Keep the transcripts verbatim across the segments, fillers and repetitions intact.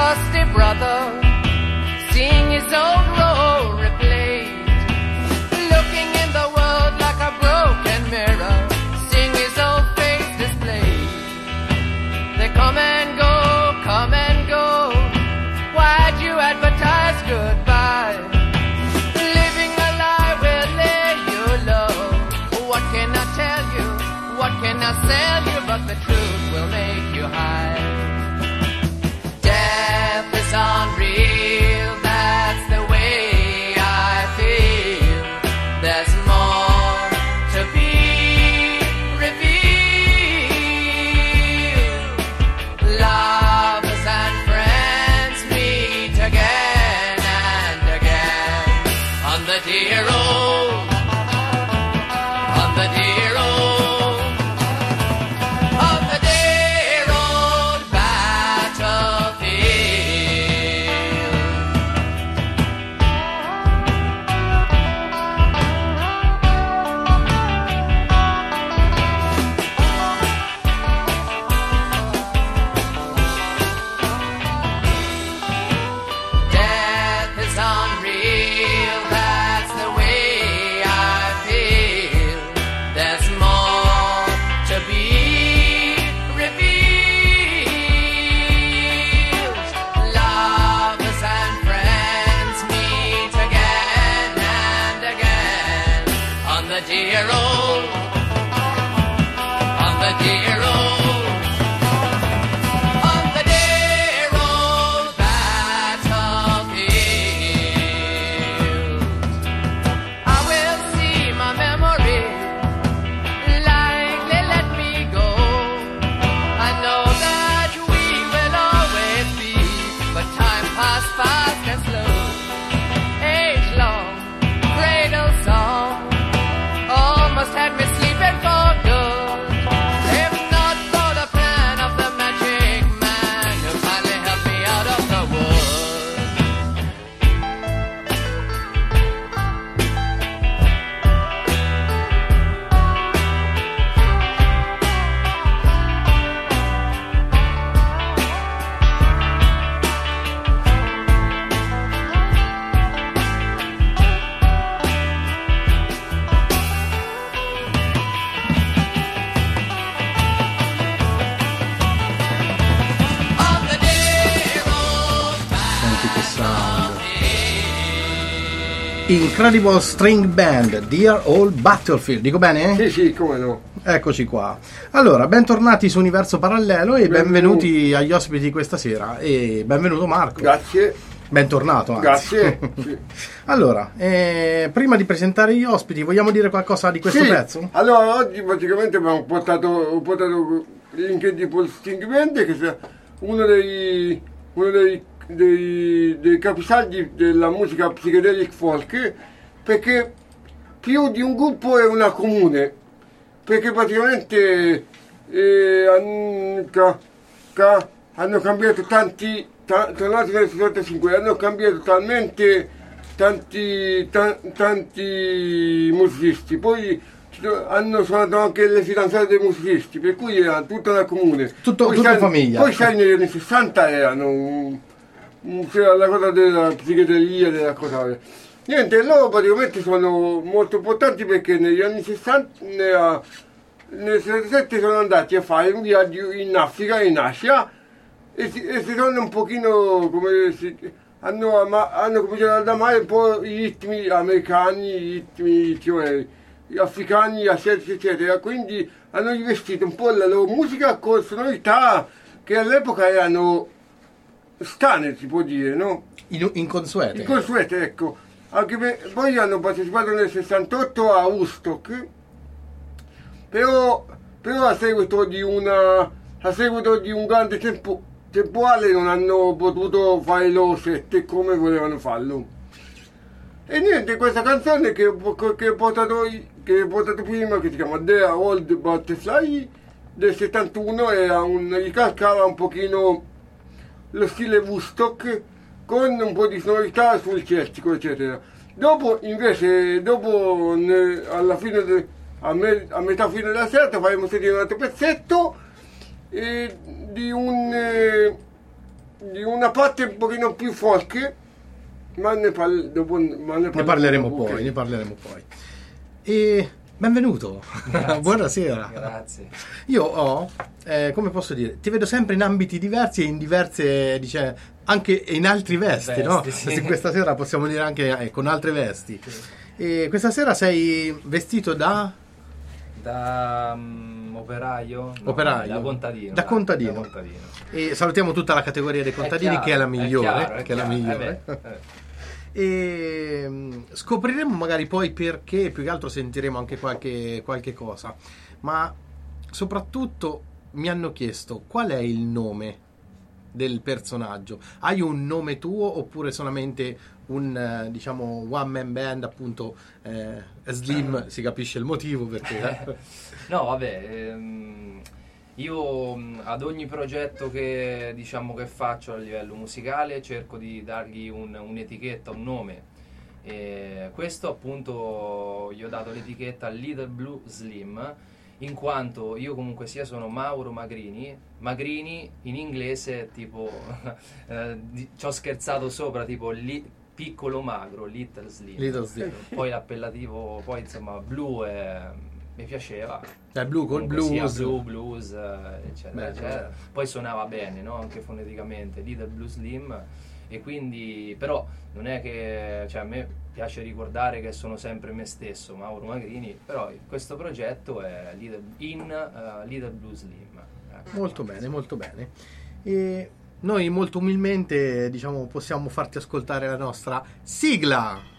trusty brother, seeing his old role replayed, looking in the world like a broken mirror, seeing his old face displayed. They come and go, come and go, why'd you advertise goodbye? Living a lie will lay you low. What can I tell you? What can I sell you? But the truth will make you high. Death is unreal, that's the way I feel. There's more to be revealed. Lovers and friends meet again and again on the dear old, on the dear old, on the dear old battlefield. Death is unreal, that's the way I feel. There's more to be revealed. Lovers and friends meet again and again on the dear old, on the dear old, on the dear old battlefield. I will see my memory likely let me go. I know that we will always be, but time passed fast and slow. Age long, cradle song, almost had me sleeping for good. If not for the plan of the magic man who finally helped me out of the woods. On the dear old Senti che sound. Incredible String Band, Dear Old Battlefield. Dico bene? Sì, sì, come no. Eccoci qua. Allora, bentornati su Universo Parallelo e Benvenuti. benvenuti agli ospiti questa sera. E benvenuto Marco. Grazie, Bentornato, anzi. grazie. Sì. Allora, eh, prima di presentare gli ospiti, vogliamo dire qualcosa di questo Sì, pezzo? allora oggi praticamente abbiamo portato, ho portato l'Incredible String Band, che è uno dei, uno dei, dei, dei capisaldi della musica psychedelic folk, perché più di un gruppo è una comune, perché praticamente eh, han- ca- ca- hanno cambiato tanti, ta- tornati nel sessantacinque, hanno cambiato talmente tanti, ta- tanti musicisti, poi ci do- hanno suonato anche le fidanzate dei musicisti, per cui era tutta una comune. Tutto- Poi tutta sai- famiglia. Poi sai, negli anni sessanta erano un- un- c'era la cosa della psichedelia, della cosa. Niente, loro praticamente sono molto importanti perché negli anni sessanta, nella- nel sessantasette sono andati a fare un viaggio in Africa e in Asia e si, e si sono un pochino, come si, hanno, ama- hanno cominciato ad amare un po' i ritmi americani, i ritmi cioè, africani, asiatici eccetera, quindi hanno rivestito un po' la loro musica con sonorità che all'epoca erano strane, si può dire, no? In- inconsuete. Inconsuete, ecco. Anche per, poi hanno partecipato nel sessantotto a Woodstock, però, però a seguito di una a seguito di un grande tempo, temporale non hanno potuto fare i loro set come volevano farlo. E niente, questa canzone che, ho- che, ho portato, che ho portato prima, che si chiama The Old Butterfly del settantuno, era un, ricalcava un pochino lo stile Woodstock con un po' di sonorità sul celtico eccetera. Dopo invece, dopo ne- alla fine de- a, me- a metà fine della serata faremo sentire un altro pezzetto eh, di un eh, di una parte un pochino più folk, ma ne, parli, dopo, ma ne parleremo, ne parleremo dopo, poi, ok. ne parleremo poi. E benvenuto, buonasera. Grazie. Io ho, eh, come posso dire, ti vedo sempre in ambiti diversi e in diverse, dice, anche in altri vesti, Vesti, no? sì. Questi- Questa sera possiamo dire anche eh, con altre vesti. Sì. E questa sera sei vestito da Da mm, operaio? No, operaio? Da contadino. Da dai, contadino. da contadino. E salutiamo tutta la categoria dei contadini, chiaro, che è la è migliore. chiaro, è che è la chiaro, migliore. eh beh, eh. E mm, scopriremo magari poi perché, più che altro sentiremo anche qualche, qualche cosa, ma soprattutto mi hanno chiesto qual è il nome del personaggio. Hai un nome tuo oppure solamente un eh, diciamo one man band, appunto eh, Slim, si capisce il motivo perché No, vabbè, ehm, io mh, ad ogni progetto che diciamo che faccio a livello musicale cerco di dargli un- un'etichetta, un nome. E questo appunto gli ho dato l'etichetta Little Blue Slim, in quanto io comunque sia sono Mauro Magrini. Magrini in inglese è tipo eh, di- ci ho scherzato sopra, tipo li- piccolo magro, Little Slim. Little Slim. Poi l'appellativo, poi insomma blu è- mi piaceva. è blu col Comunque sia blues. blu, blues, eh, eccetera, Beh, eccetera. Poi suonava bene, no? Anche foneticamente, Little Blue Slim. E quindi, però, non è che, cioè, a me piace ricordare che sono sempre me stesso, Mauro Magrini, però questo progetto è Little, in eh, Little Blue Slim. Ecco. Molto bene, molto bene. E noi molto umilmente, diciamo, possiamo farti ascoltare la nostra sigla.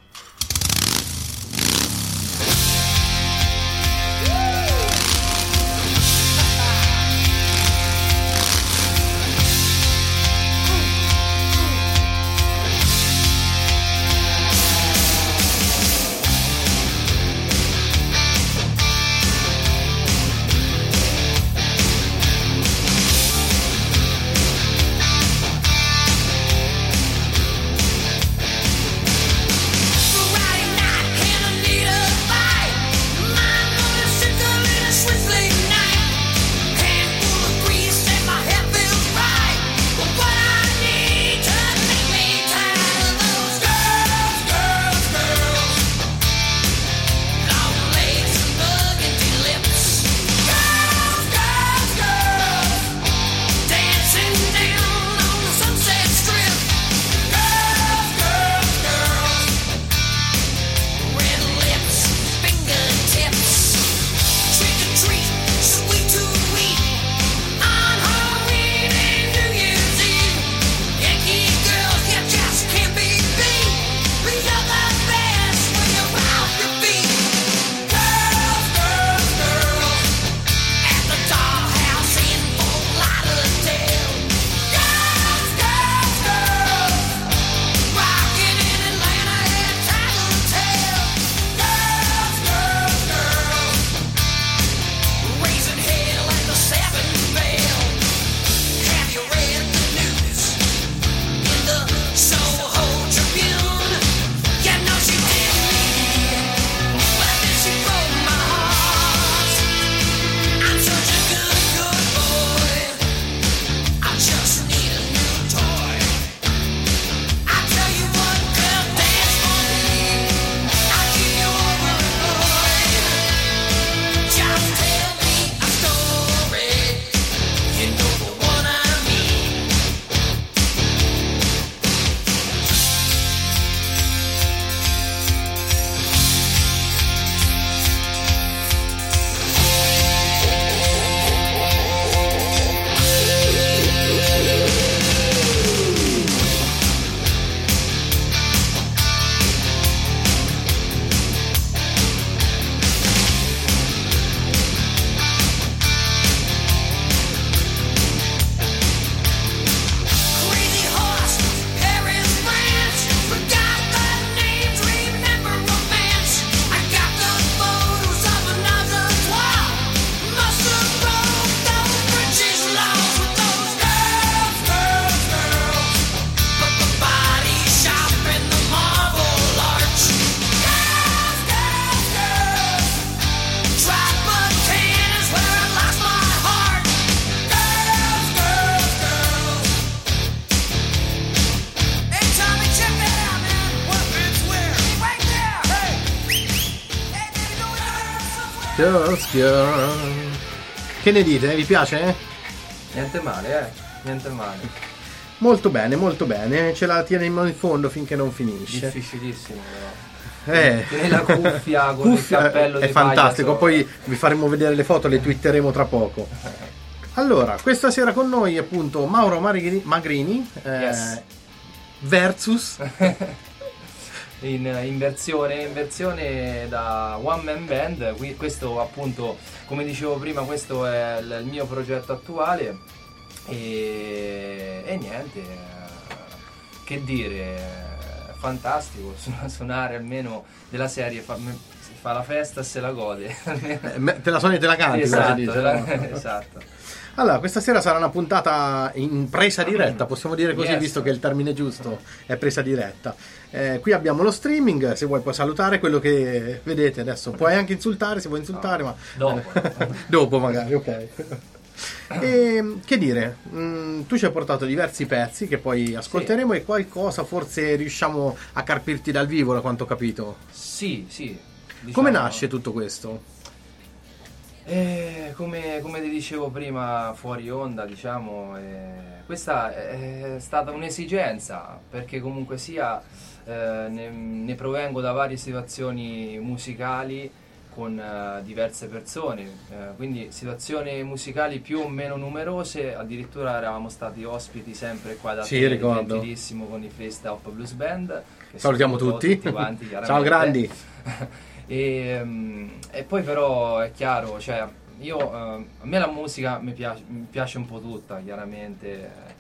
Soschio. Che ne dite? Vi piace? Eh? Niente male, eh? Niente male. Molto bene, molto bene. Ce la teniamo in fondo finché non finisce. Difficilissimo però. Eh, Tieni la cuffia con cuffia il cappello è di fantastico. pagliasso. Poi vi faremo vedere le foto, le twitteremo tra poco. Allora, questa sera con noi appunto Mauro Magrini, Magrini eh, Yes. versus In, in versione in versione da one man band. Qui- questo appunto, come dicevo prima, questo è il, il mio progetto attuale e, e niente, eh, che dire, eh, fantastico su- suonare almeno della serie, fa, me- si fa la festa e se la gode. eh, me- te la suoni e te la canti, come si Esatto, dice, la- no? esatto. Allora, questa sera sarà una puntata in presa diretta, possiamo dire così, Yes. visto che il termine giusto è presa diretta. Eh, qui abbiamo lo streaming, se vuoi puoi salutare quello che vedete adesso. Puoi anche insultare se vuoi insultare, ma Dopo. dopo magari, ok. E, che dire, mh, tu ci hai portato diversi pezzi che poi ascolteremo e qualcosa forse riusciamo a carpirti dal vivo, da quanto ho capito. Sì, sì. Diciamo- Come nasce tutto questo? Eh, come, come ti dicevo prima fuori onda, diciamo, eh, questa è stata un'esigenza, perché comunque sia eh, ne, ne provengo da varie situazioni musicali con eh, diverse persone, eh, quindi situazioni musicali più o meno numerose, addirittura eravamo stati ospiti sempre qua da Sì, te, ricordo. gentilissimo, con i Freestyle Blues Band, che Salutiamo saluto tutti. tutti quanti, Ciao chiaramente. grandi. E, mm, e poi però è chiaro, cioè io, eh, a me la musica mi piace, mi piace un po' tutta, chiaramente.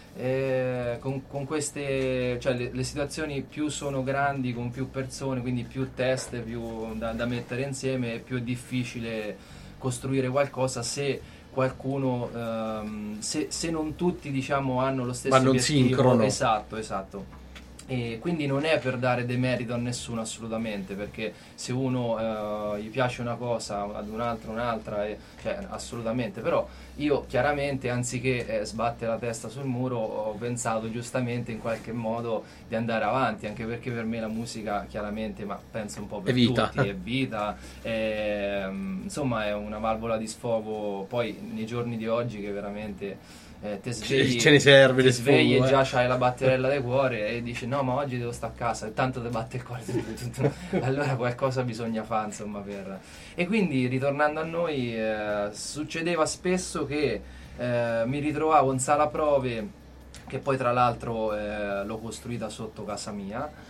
E con, con queste, cioè le, le situazioni più sono grandi, con più persone, quindi più teste più da, da mettere insieme, è più difficile costruire qualcosa se qualcuno, ehm, se, se non tutti, diciamo, hanno lo stesso Vanno in obiettivo. sincrono. Esatto, esatto. E quindi non è per dare demerito a nessuno, assolutamente, perché se uno eh, gli piace una cosa, ad un altro un'altra, e, cioè, assolutamente, però io chiaramente, anziché eh, sbattere la testa sul muro, ho pensato giustamente in qualche modo di andare avanti, anche perché per me la musica, chiaramente, ma penso un po' per È vita. tutti, è vita, è, insomma è una valvola di sfogo, poi nei giorni di oggi che veramente... Eh, te svegli, ce ne serve ti di svegli sfogo, e eh. già c'hai la batterella del cuore e dici no, ma oggi devo stare a casa e tanto ti batte il cuore. Allora qualcosa bisogna fare, insomma, per... E quindi ritornando a noi, eh, succedeva spesso che eh, mi ritrovavo in sala prove, che poi tra l'altro eh, l'ho costruita sotto casa mia.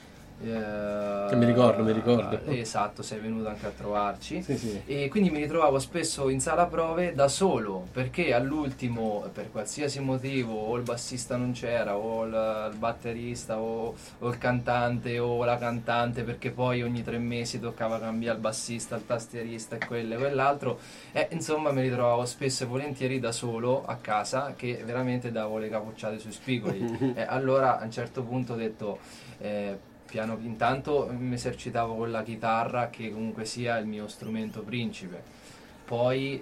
Eh, Mi ricordo, mi ricordo. Esatto, sei venuto anche a trovarci. Sì, sì. E quindi mi ritrovavo spesso in sala prove da solo, perché all'ultimo, per qualsiasi motivo, o il bassista non c'era, o il, il batterista, o, o il cantante, o la cantante, perché poi ogni tre mesi toccava cambiare il bassista, il tastierista e quello e quell'altro. E insomma mi ritrovavo spesso e volentieri da solo a casa, che veramente davo le capocciate sui spigoli. E allora a un certo punto ho detto... Eh, piano intanto mi esercitavo con la chitarra, che comunque sia il mio strumento principe, poi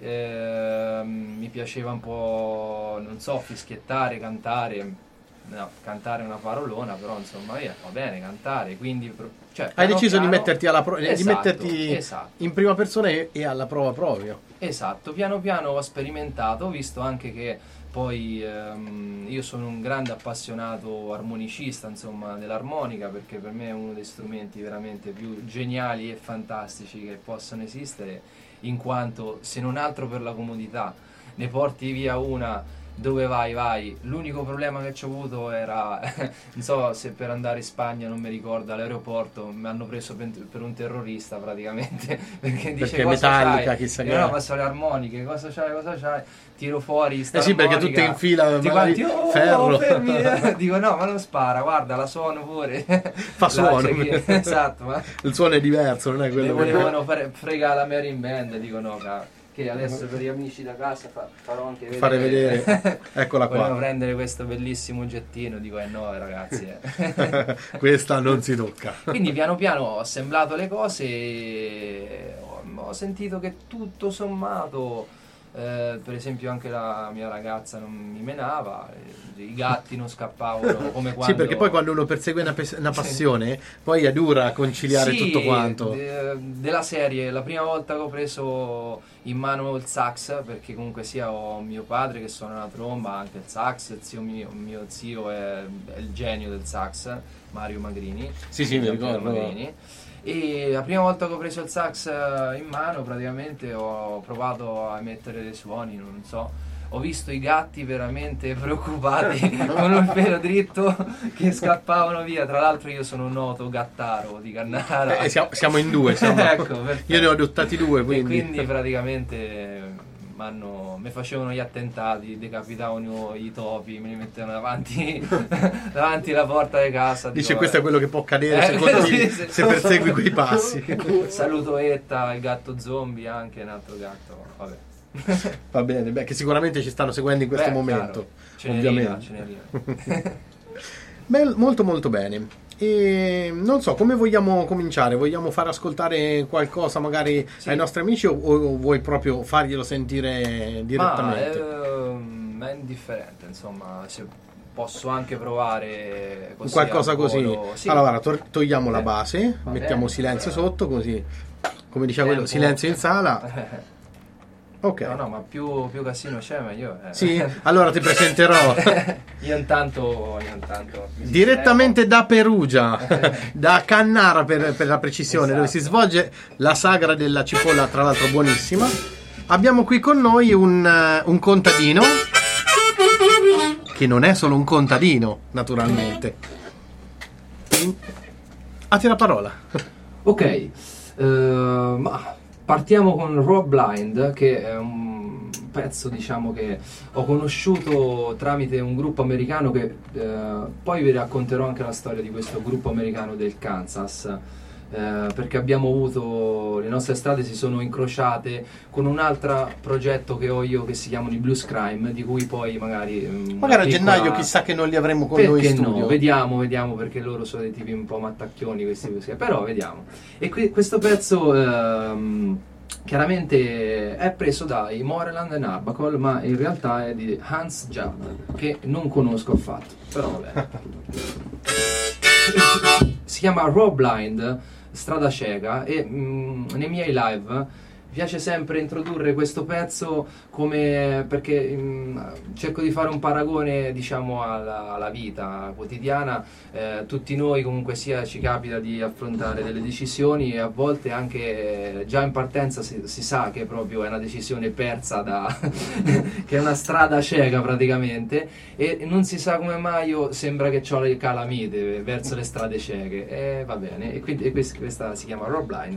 ehm, mi piaceva un po', non so, fischiettare, cantare, no, cantare è una parolona, però insomma via, va bene cantare, quindi cioè, Hai piano deciso piano- di metterti, alla pro- di Esatto, metterti esatto. in prima persona e, e alla prova proprio. Esatto, piano piano ho sperimentato, ho visto anche che poi ehm, io sono un grande appassionato armonicista, insomma, dell'armonica, perché per me è uno dei strumenti veramente più geniali e fantastici che possano esistere, in quanto, se non altro per la comodità, ne porti via una, dove vai vai. L'unico problema che ci ho avuto era non so se per andare in Spagna, non mi ricordo, all'aeroporto mi hanno preso per, per un terrorista praticamente, perché dice Perché cosa metallica, c'hai? chissà Io, che no, è. ma sono le armoniche, cosa c'hai, cosa c'hai? Tiro fuori sta Eh sì, perché armonica, tutte in fila, tutti magari quanti, oh, ferro. fermi, eh. Dico no, ma non spara, guarda, la suono pure. Fa suono. Esatto, ma Il suono è diverso, non è le quello che... volevano fare, fregare la Mary in Band, dico no, ca- che adesso per gli amici da casa fa- farò anche vedere. Fare vedere. Eccola qua. Volevo prendere questo bellissimo oggettino, dico eh no ragazzi. Eh. Questa non si tocca. Quindi piano piano ho assemblato le cose e ho, ho sentito che tutto sommato Eh, per esempio anche la mia ragazza non mi menava, eh, i gatti non scappavano come quando... Sì, perché poi quando uno persegue una, pes- una passione, poi è dura conciliare Sì, tutto quanto. de- della serie, la prima volta che ho preso in mano il sax, perché comunque sia ho mio padre che suona la tromba, anche il sax, il zio mio, mio zio è, è il genio del sax, Mario Magrini. Sì, sì, mi Giampiero ricordo. Magrini. E la prima volta che ho preso il sax in mano praticamente ho provato a emettere dei suoni, non so, ho visto i gatti veramente preoccupati con un pelo dritto che scappavano via. Tra l'altro io sono un noto gattaro di Cannara. Eh, siamo, siamo in due, siamo- Ecco, perfetto. io ne ho adottati due, E quindi, quindi praticamente mi facevano gli attentati, decapitavano i topi, me li mettevano davanti davanti alla porta di casa. dice dico, questo è vabbè. quello che può accadere Eh, se, continui- sì, sì. se persegui quei passi. Saluto Etta, il gatto zombie, anche un altro gatto, vabbè. Va bene, beh, che sicuramente ci stanno seguendo in questo Beh, momento, chiaro. Cenerina, ovviamente. Cenerina. Beh, molto molto bene. E non so come vogliamo cominciare, vogliamo far ascoltare qualcosa magari Sì. ai nostri amici o, o vuoi proprio farglielo sentire direttamente? Ma ehm, è indifferente, insomma, se posso anche provare così Qualcosa al così. volo. Sì. Allora, guarda, to- togliamo la Eh, base, va mettiamo bene. silenzio sotto, così come diceva quello, Tempo. silenzio in sala. Ok. No, no, ma più, più casino c'è meglio. Eh. Sì, allora ti presenterò io intanto, io intanto mi direttamente da Perugia, da Cannara per, per la precisione, Esatto. dove si svolge la sagra della cipolla, tra l'altro buonissima. Abbiamo qui con noi un, eh, un contadino, che non è solo un contadino, naturalmente. A te la parola. Ok, eh, ma partiamo con Rob Blind, che è un pezzo, diciamo, che ho conosciuto tramite un gruppo americano che eh, poi vi racconterò anche la storia di questo gruppo americano del Kansas, eh, perché abbiamo avuto, le nostre strade si sono incrociate con un altro progetto che ho io che si chiamano i Blues Crime, di cui poi magari mm, Magari a una gennaio piccola- chissà che non li avremo con perché noi in studio. no? Vediamo, vediamo, perché loro sono dei tipi un po' mattacchioni questi così, però vediamo. E qui, questo pezzo ehm, chiaramente è preso dai Moreland and Arbuckle, ma in realtà è di Hans Judd, che non conosco affatto, però vabbè. Si chiama Rob Blind, strada cieca, e mh, nei miei live mi piace sempre introdurre questo pezzo come perché mh, cerco di fare un paragone, diciamo, alla, alla vita quotidiana. Eh, tutti noi comunque sia ci capita di affrontare delle decisioni e a volte anche eh, già in partenza si, si sa che proprio è una decisione persa da che è una strada cieca praticamente, e non si sa come mai io sembra che ho le calamite verso le strade cieche, e va bene, e quindi e questa, questa si chiama Rob Blind.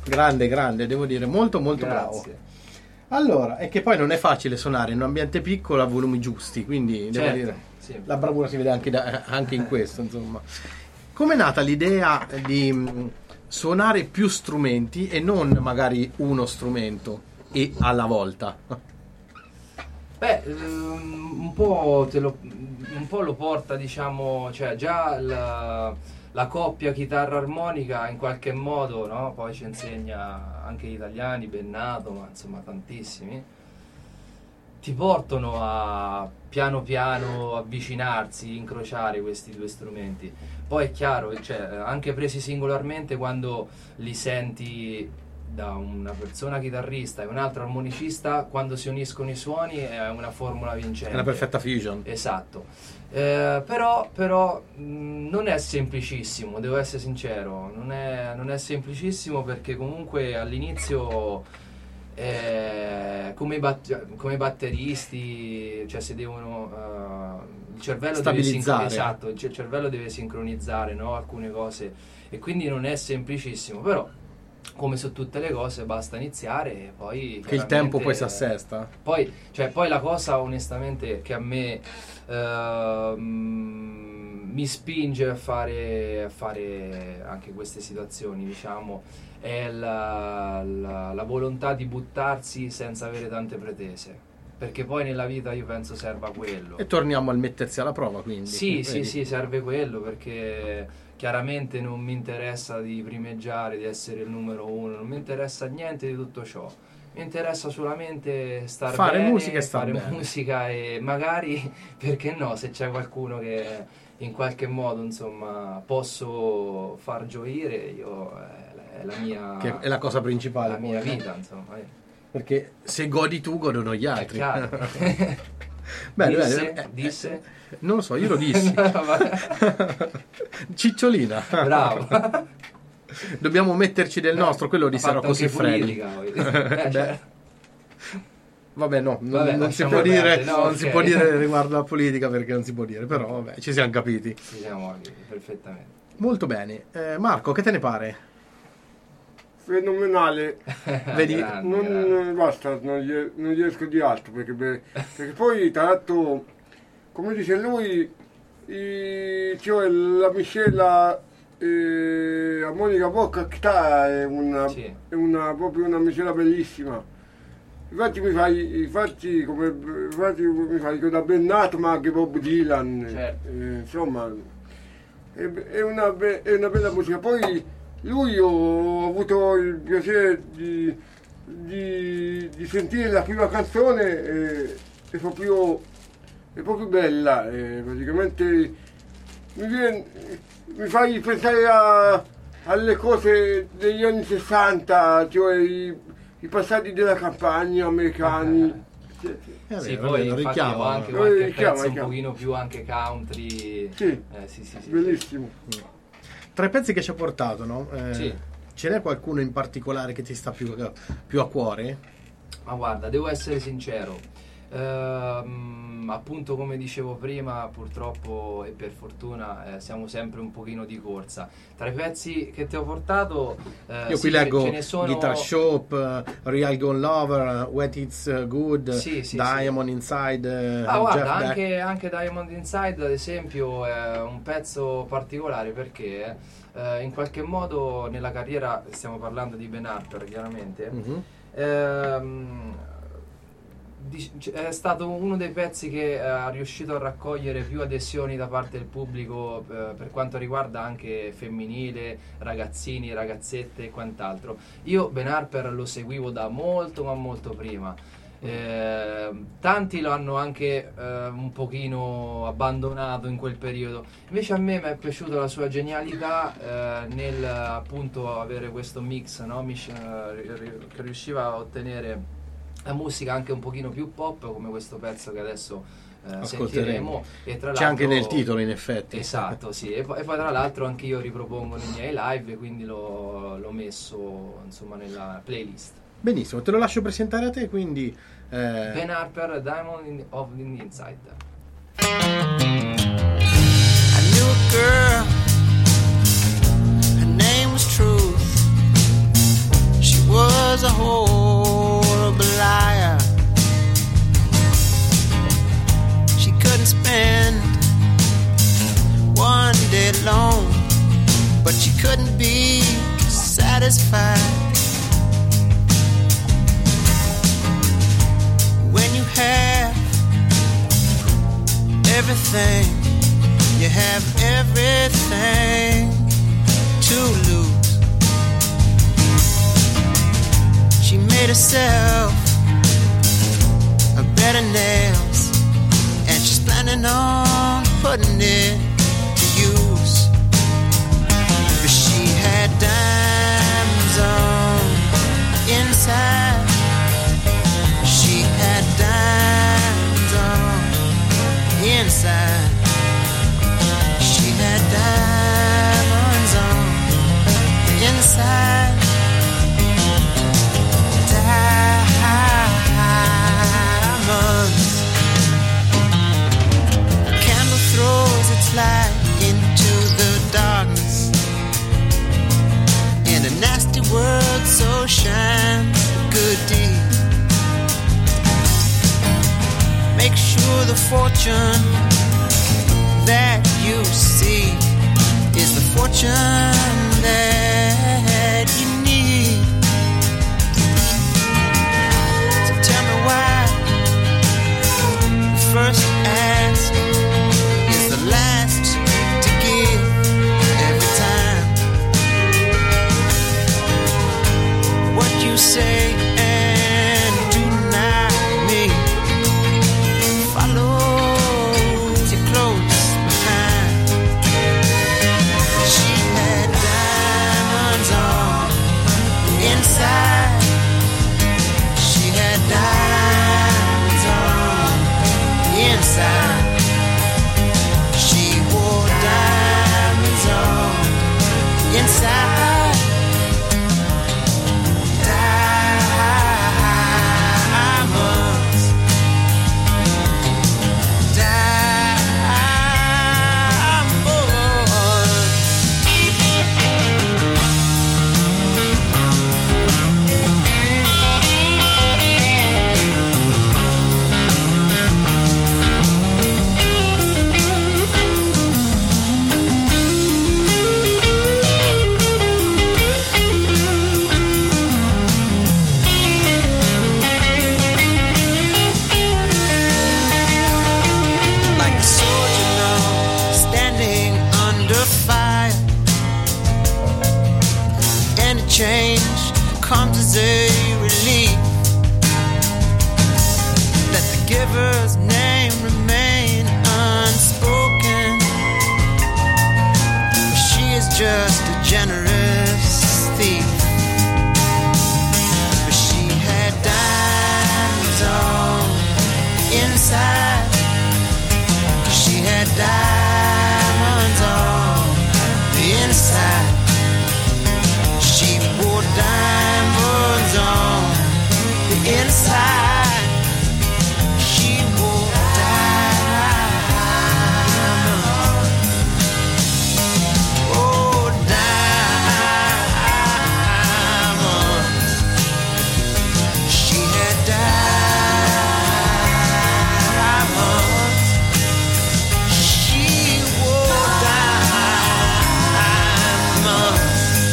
Grande, grande, devo dire, molto molto bravo. Grazie. Allora, è che poi non è facile suonare in un ambiente piccolo a volumi giusti, quindi devo Certo, dire, sì. la bravura si vede anche, da- anche in questo, insomma. Com'è nata l'idea di mh, suonare più strumenti e non magari uno strumento e alla volta? Beh, ehm, un po' te lo, un po' lo porta, diciamo, cioè già la, la coppia chitarra-armonica in qualche modo, no? Poi ci insegna anche gli italiani, Bennato, ma insomma tantissimi, ti portano a piano piano avvicinarsi, incrociare questi due strumenti. Poi è chiaro, cioè, anche presi singolarmente, quando li senti da una persona chitarrista e un altro armonicista, quando si uniscono i suoni è una formula vincente. È una perfetta fusion. Esatto. Eh, però però mh, non è semplicissimo, devo essere sincero, non è, non è semplicissimo, perché comunque all'inizio eh, come, i bat- come i batteristi, cioè si devono eh, il cervello deve Stabilizzare. sincronizzare, esatto, il cervello deve sincronizzare, no, alcune cose, e quindi non è semplicissimo, però come su tutte le cose basta iniziare e poi Che il tempo poi si chiaramente- assesta. poi, cioè, poi la cosa onestamente che a me ehm, mi spinge a fare, a fare anche queste situazioni, diciamo, è la, la- la volontà di buttarsi senza avere tante pretese, perché poi nella vita io penso serva quello. E torniamo al mettersi alla prova, quindi. Sì, sì, Vedi? sì, serve quello, perché chiaramente non mi interessa di primeggiare, di essere il numero uno, non mi interessa niente di tutto ciò. Mi interessa solamente star Fare bene, musica e star fare bene. musica, e magari, perché no, se c'è qualcuno che in qualche modo, insomma, posso far gioire, io è la mia, Che è la cosa principale. la mia poi, no? vita, insomma. eh. Perché se godi tu, godono gli È altri. chiaro. Bene, Disse? bene. Eh, Disse? eh, Non lo so, io lo dissi. Cicciolina. Bravo. Dobbiamo metterci del nostro, quello Ha dissero fatto così anche freddi. politica, poi. Eh, Beh, cioè, Vabbè, no, non, Vabbè, non si lasciamo può dire, perdere, no, non ok. si può dire riguardo alla politica, perché non si può dire, però vabbè, ci siamo capiti. ci siamo capiti perfettamente. Molto bene. Eh, Marco, che te ne pare? Fenomenale. Vedi? Grande, Non, grande. basta, non, gli- non riesco di altro, perché, perché poi tra l'altro, come dice lui, i- cioè la miscela eh, armonica bocca chitarra è una, Sì. è una proprio una miscela bellissima. Infatti mi fai, infatti, come, infatti mi fai ricordare Bennato, ma anche Bob Dylan. Certo. Eh, insomma, è, è una, be- è una bella musica. Poi lui ho avuto il piacere di, di, di sentire la prima canzone, e è proprio, è proprio bella. eh, praticamente mi, viene, mi fai pensare a- alle cose degli anni sessanta, cioè i, i passati della campagna americani. Sì, sì. Eh, Sì, vabbè, poi lo infatti richiamo. ho anche Eh, qualche richiama, pezzo un richiama. pochino più anche country. Sì. Eh, sì, sì, sì. Bellissimo. Tra i pezzi che ci ha portato, no? Eh, Sì. Ce n'è qualcuno in particolare che ti sta più, più a cuore? Ma guarda, devo essere sincero, ehm, appunto come dicevo prima, purtroppo e per fortuna eh, siamo sempre un pochino di corsa. Tra i pezzi che ti ho portato, eh, Io sì, qui ce- leggo ce ne sono... Guitar Shop, eh, Real Gone Lover, When It's Good, Sì, sì, Diamond Inside, eh, Ah, Jeff guarda, Beck. anche, anche Diamond Inside, ad esempio, è un pezzo particolare, perché eh, in qualche modo nella carriera, stiamo parlando di Ben Harper chiaramente, Mhm. ehm, dic- è stato uno dei pezzi che eh, ha riuscito a raccogliere più adesioni da parte del pubblico, eh, per quanto riguarda anche femminile, ragazzini, ragazzette e quant'altro. Io Ben Harper lo seguivo da molto ma molto prima. Eh, tanti lo hanno anche eh, un pochino abbandonato in quel periodo, invece a me mi è piaciuta la sua genialità eh, nel appunto avere questo mix, no? Mis- eh, ri- che riusciva a ottenere la musica anche un pochino più pop, come questo pezzo che adesso eh, Ascolteremo. sentiremo, e tra C'è anche l'altro- nel titolo, in effetti. Esatto, sì, e poi, e poi tra l'altro anche io ripropongo nei miei live, quindi l'ho, l'ho messo insomma nella playlist. Benissimo, te lo lascio presentare a te, quindi... eh, Ben Harper, Diamond in- of the Inside. I knew a girl, her name was Truth. was a horrible liar. She couldn't spend one day alone, but she couldn't be satisfied. When you have everything, you have everything to lose. She made herself a bed of nails, and she's planning on putting it to use. But she had diamonds on inside. She had diamonds on inside. She had diamonds on inside. Diamonds. A candle throws its light into the darkness, and a nasty word so shines a good deed. Make sure the fortune that you see is the fortune that you need. So tell me why the first ask is the last to give every time. What you say and do not mean follows you close behind. She had diamonds on inside. She had diamonds on inside. She wore diamonds on inside. Diamonds. Like a soldier now, standing under fire. Any change comes as a relief. Let the giver's name remain unspoken. She is just a generous thief. But she had diamonds on inside. She had diamonds on the inside. She wore diamonds on the inside. She wore diamonds. Oh, diamonds. She had diamonds. She wore diamonds.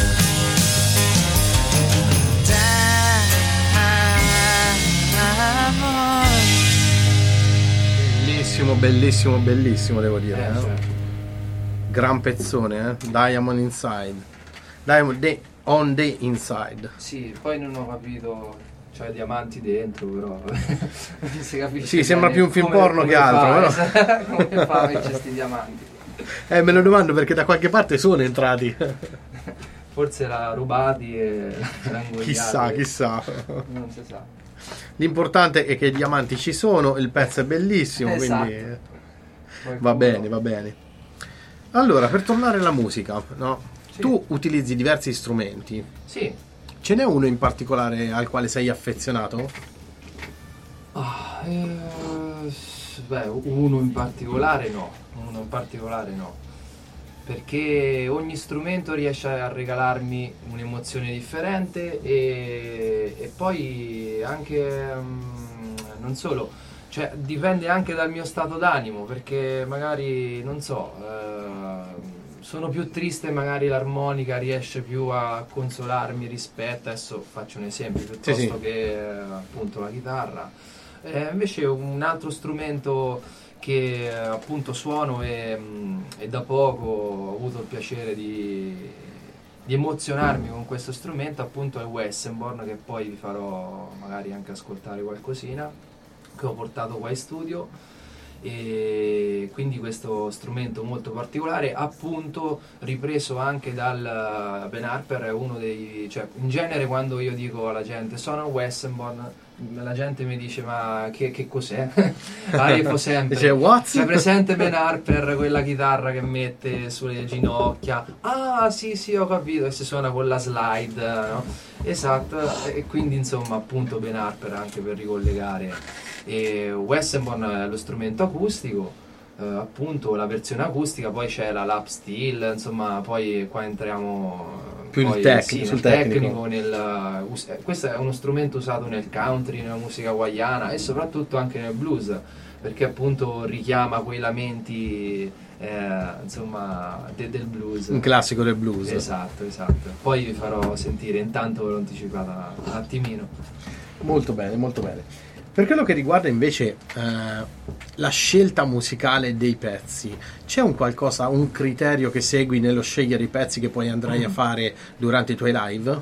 Diamonds. Bellissimo, bellissimo, bellissimo, devo dire. Eh, eh. cioè, Gran pezzone, eh? Diamond Inside. Diamond the- on the Inside. sì, poi non ho capito, cioè diamanti dentro, però non si capisce. Sì, sembra bene più un film come- porno come che altro, fa, però. esatto, come fa a mettere sti diamanti? Eh, me lo domando perché da qualche parte sono entrati. Forse l'ha rubati e l'ha ingoiati. Chissà, chissà. Non si sa. L'importante è che i diamanti ci sono, il pezzo è bellissimo, Esatto. quindi eh, Poi va come bene, no. va bene. Allora, per tornare alla musica, no? Sì. Tu utilizzi diversi strumenti. Sì. Ce n'è uno in particolare al quale sei affezionato? Ah, eh, beh, uno in particolare no. Uno in particolare no. perché ogni strumento riesce a regalarmi un'emozione differente e, e poi anche mm, non solo, cioè dipende anche dal mio stato d'animo, perché magari non so, eh, sono più triste, magari l'armonica riesce più a consolarmi rispetto, adesso faccio un esempio, piuttosto Sì, sì. che eh, appunto la chitarra. Eh, invece un altro strumento che eh, appunto suono e, mh, e da poco ho avuto il piacere di, di emozionarmi con questo strumento, appunto è il Weissenborn, che poi vi farò magari anche ascoltare qualcosina, che ho portato qua in studio. E quindi questo strumento molto particolare, appunto ripreso anche dal Ben Harper, è uno dei, cioè in genere quando io dico alla gente sono Weissenborn, la gente mi dice ma che, che cos'è? Arefo sempre, Dice, what? c'è presente Ben Harper, quella chitarra che mette sulle ginocchia? Ah sì sì, ho capito, e si suona con la slide, no? Esatto, e quindi insomma appunto Ben Harper, anche per ricollegare. E Weissenborn è lo strumento acustico, eh, appunto la versione acustica, poi c'è la lap steel, insomma poi qua entriamo Più il poi, tecnico, sì, sul nel tecnico. nel, us- eh, questo è uno strumento usato nel country, nella musica hawaiana e soprattutto anche nel blues, perché appunto richiama quei lamenti eh, insomma de- del blues. Un classico del blues. Esatto, esatto. Poi vi farò sentire, intanto ve l'ho anticipata un attimino. Molto bene, molto bene. Per quello che riguarda invece eh, la scelta musicale dei pezzi, c'è un qualcosa, un criterio che segui nello scegliere i pezzi che poi andrai a fare durante i tuoi live?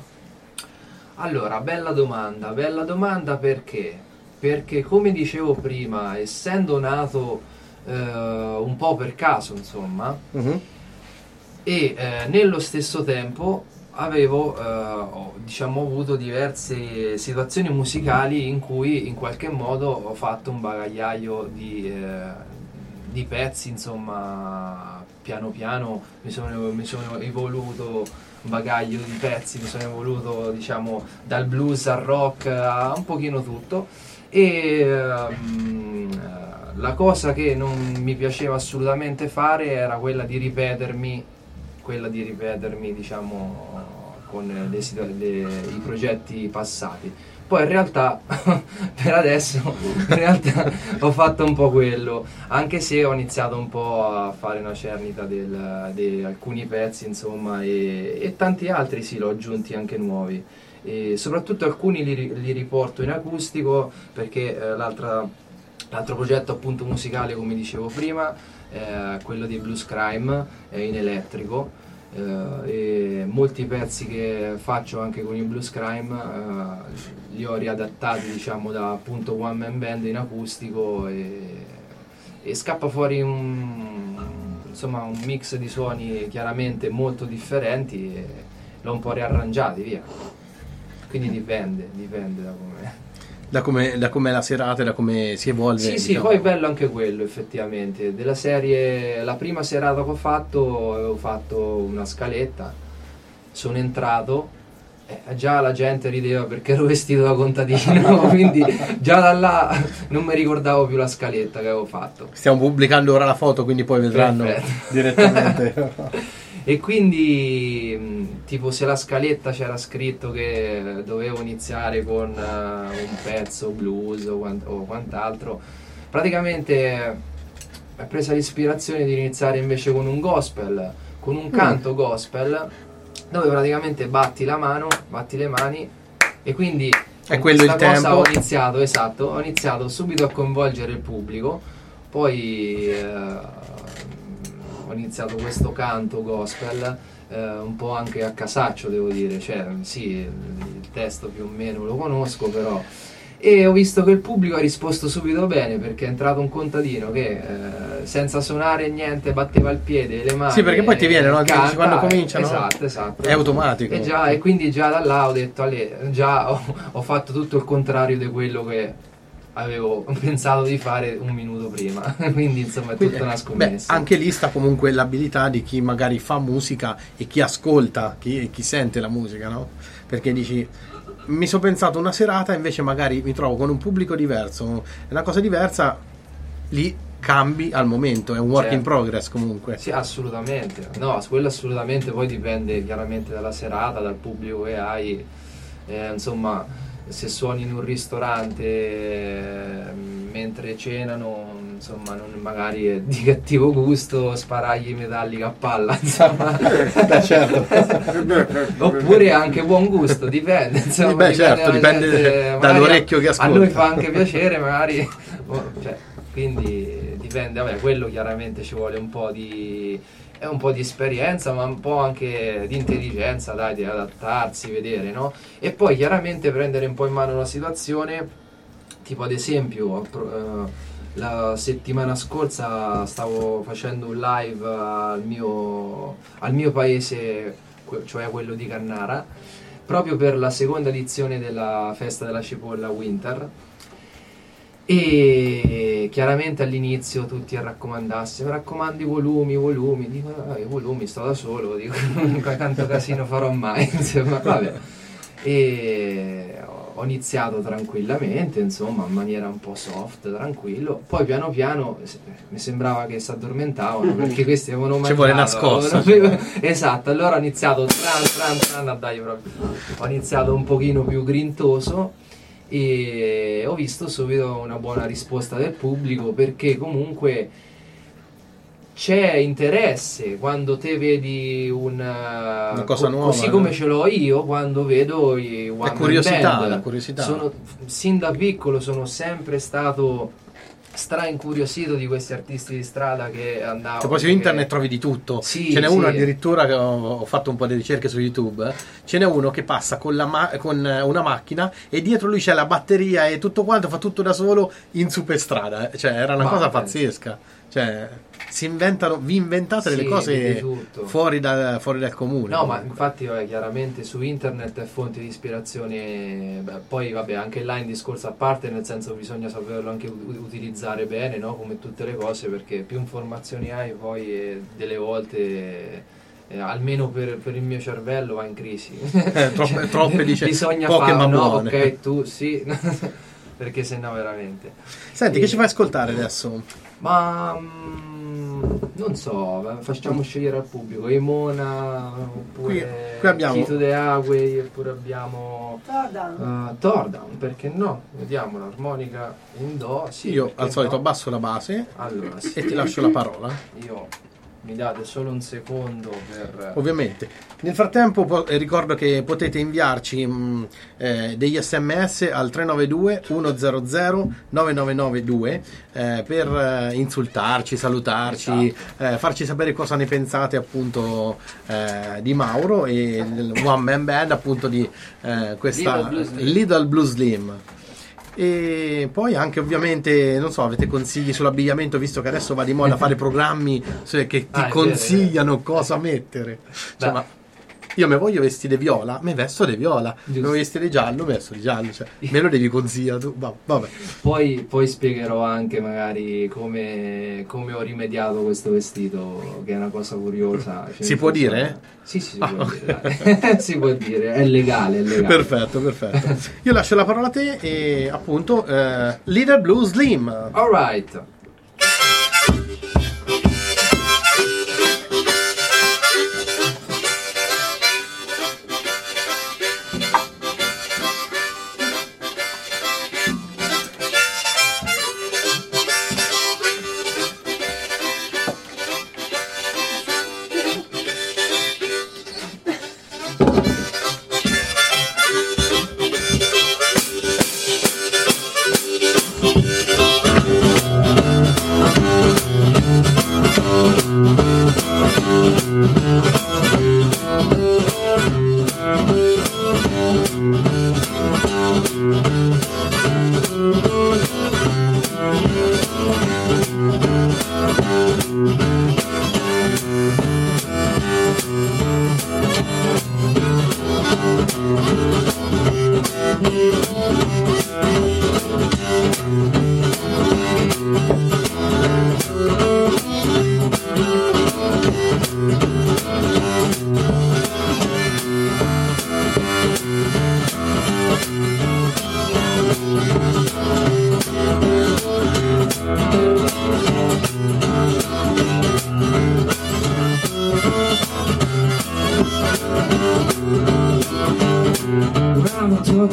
Allora, bella domanda, bella domanda perché? Perché come dicevo prima, essendo nato eh, un po' per caso, insomma, Mhm. e eh, nello stesso tempo avevo eh, ho, diciamo avuto diverse situazioni musicali in cui in qualche modo ho fatto un bagagliaio di, eh, di pezzi, insomma piano piano mi sono, mi sono evoluto un bagaglio di pezzi, mi sono evoluto diciamo dal blues al rock a un pochino tutto e ehm, la cosa che non mi piaceva assolutamente fare era quella di ripetermi quella di ripetermi diciamo con le situa- le- i progetti passati. Poi in realtà per adesso in realtà ho fatto un po' quello, anche se ho iniziato un po' a fare una cernita del- di alcuni pezzi insomma e, e tanti altri sì, l'ho aggiunti anche nuovi e soprattutto alcuni li, ri- li riporto in acustico perché eh, l'altra, l'altro progetto appunto musicale come dicevo prima eh, quello di Blues Crime è in elettrico eh, e molti pezzi che faccio anche con il Blues Crime eh, li ho riadattati diciamo da appunto one man band in acustico e, e scappa fuori un, insomma, un mix di suoni chiaramente molto differenti e l'ho un po' riarrangiati via, quindi dipende, dipende da come... Da come, da com'è la serata e da come si evolve. Sì, sì, diciamo. poi è bello anche quello effettivamente. Della serie, la prima serata che ho fatto, avevo fatto una scaletta, sono entrato, eh, già la gente rideva perché ero vestito da contadino, quindi già da là non mi ricordavo più la scaletta che avevo fatto. Stiamo pubblicando ora la foto, quindi poi vedranno Perfetto. direttamente. E quindi mh, tipo se la scaletta c'era scritto che dovevo iniziare con uh, un pezzo blues o, quant- o quant'altro, praticamente ho preso l'ispirazione di iniziare invece con un gospel, con un canto gospel dove praticamente batti la mano, batti le mani e quindi È con quello il questa cosa tempo. ho iniziato, esatto, ho iniziato subito a coinvolgere il pubblico, poi eh, ho iniziato questo canto gospel eh, un po' anche a casaccio devo dire, cioè sì il, il testo più o meno lo conosco però e ho visto che il pubblico ha risposto subito bene perché è entrato un contadino che eh, senza suonare niente batteva il piede, le mani Sì, perché poi ti viene, no? e canta, Quando cominciano, esatto, esatto. è automatico. E, già, e quindi già da là ho detto Ale, già ho, ho fatto tutto il contrario di quello che avevo pensato di fare un minuto prima, quindi insomma è tutta una Beh, scommessa. anche lì sta comunque l'abilità di chi magari fa musica e chi ascolta, chi, chi sente la musica, no? Perché dici, mi sono pensato una serata, invece magari mi trovo con un pubblico diverso, è una cosa diversa, lì cambi al momento, è un work in Certo. progress comunque. Sì, assolutamente. No, quello assolutamente poi dipende chiaramente dalla serata, dal pubblico che hai. Eh, insomma, se suoni in un ristorante eh, mentre cenano, insomma, non magari è di cattivo gusto sparagli Metallica a palla, insomma. Beh, certo. Eh beh, certo. Oppure anche buon gusto, dipende. Insomma, Beh, certo, dalla dipende gente, magari dall'orecchio che a- ascolta. A noi fa anche piacere, magari. Cioè, quindi dipende, vabbè, quello chiaramente ci vuole un po' di. È un po' di esperienza, ma un po' anche di intelligenza, dai, di adattarsi, vedere, no? E poi chiaramente prendere un po' in mano la situazione, tipo ad esempio, eh, la settimana scorsa stavo facendo un live al mio, al mio paese, que- cioè quello di Cannara, proprio per la seconda edizione della festa della cipolla Winter. E chiaramente all'inizio tutti a raccomandarsi, mi raccomando i volumi, i volumi, dico ah, i volumi sto da solo, dico quanto casino farò mai, insomma, vabbè. E ho iniziato tranquillamente, insomma, in maniera un po' soft, tranquillo, poi piano piano mi sembrava che si addormentavano perché questi avevano Ci mangiato, vuole nascosta. avevano- esatto, allora ho iniziato tran, tran, tran, a dargli proprio. Ho iniziato un pochino più grintoso e ho visto subito una buona risposta del pubblico, perché comunque c'è interesse quando te vedi una, Una cosa co- nuova, così no? come ce l'ho io quando vedo i one La man curiosità, band. la curiosità. Sono, sin da piccolo sono sempre stato stra incuriosito di questi artisti di strada che andavano, Che poi su che- internet trovi di tutto. Sì, Ce n'è uno sì. addirittura che ho, ho fatto un po' di ricerche su YouTube. eh. Ce n'è uno che passa con, la ma- con una macchina e dietro lui c'è la batteria e tutto quanto, fa tutto da solo in superstrada. eh. Cioè, era una Ma cosa penso. pazzesca. Cioè, si inventano, vi inventate Sì, delle di cose tutto. fuori, da- fuori dal comune. No, ma comunque. infatti vabbè, chiaramente su internet è fonte di ispirazione, beh, poi vabbè anche là in discorso a parte, nel senso bisogna saperlo anche u- utilizzare bene, no? Come tutte le cose, perché più informazioni hai poi eh, delle volte, eh, almeno per, per il mio cervello, va in crisi. Eh, troppe- troppe, dice, bisogna poche fare, ma no, buone. ok, tu sì, perché sennò veramente. Senti, E- che ci fai ascoltare adesso? Ma mm, non so, facciamo scegliere al pubblico Emona, oppure Qui- qui abbiamo- Tito De Agüey, oppure abbiamo Tordan. uh, Tordan, perché no? Vediamo l'armonica in Do. Sì, Io perché al solito no? abbasso la base Allora, sì, e ti lascio la parola. io mi date solo un secondo per. Ovviamente. Nel frattempo po- eh, ricordo che potete inviarci mh, eh, degli sms al tre nove due uno zero zero nove nove nove due eh, per eh, insultarci, salutarci, eh, farci sapere cosa ne pensate appunto eh, di Mauro e del One Man Band, appunto di eh, questa Little Blue Slim. Little Blue Slim. E poi anche ovviamente, non so, avete consigli sull'abbigliamento, visto che adesso va di moda fare programmi se- che ti Ah, è vero, consigliano cosa mettere. Cioè, Beh. ma io mi voglio vestire viola, mi vesto di viola. Mi Giusto. voglio vestire giallo, mi vesto di giallo. Cioè, me lo devi consigliare tu. Va- Vabbè. Poi, poi spiegherò anche magari come, come ho rimediato questo vestito, che è una cosa curiosa. Cioè, Si nel può senso- dire? Sì, sì, si Ah, può ok. dire. dai. Si può dire, è legale, è legale. Perfetto, perfetto. Io lascio la parola a te e appunto eh, Little Blue Slim. Alright.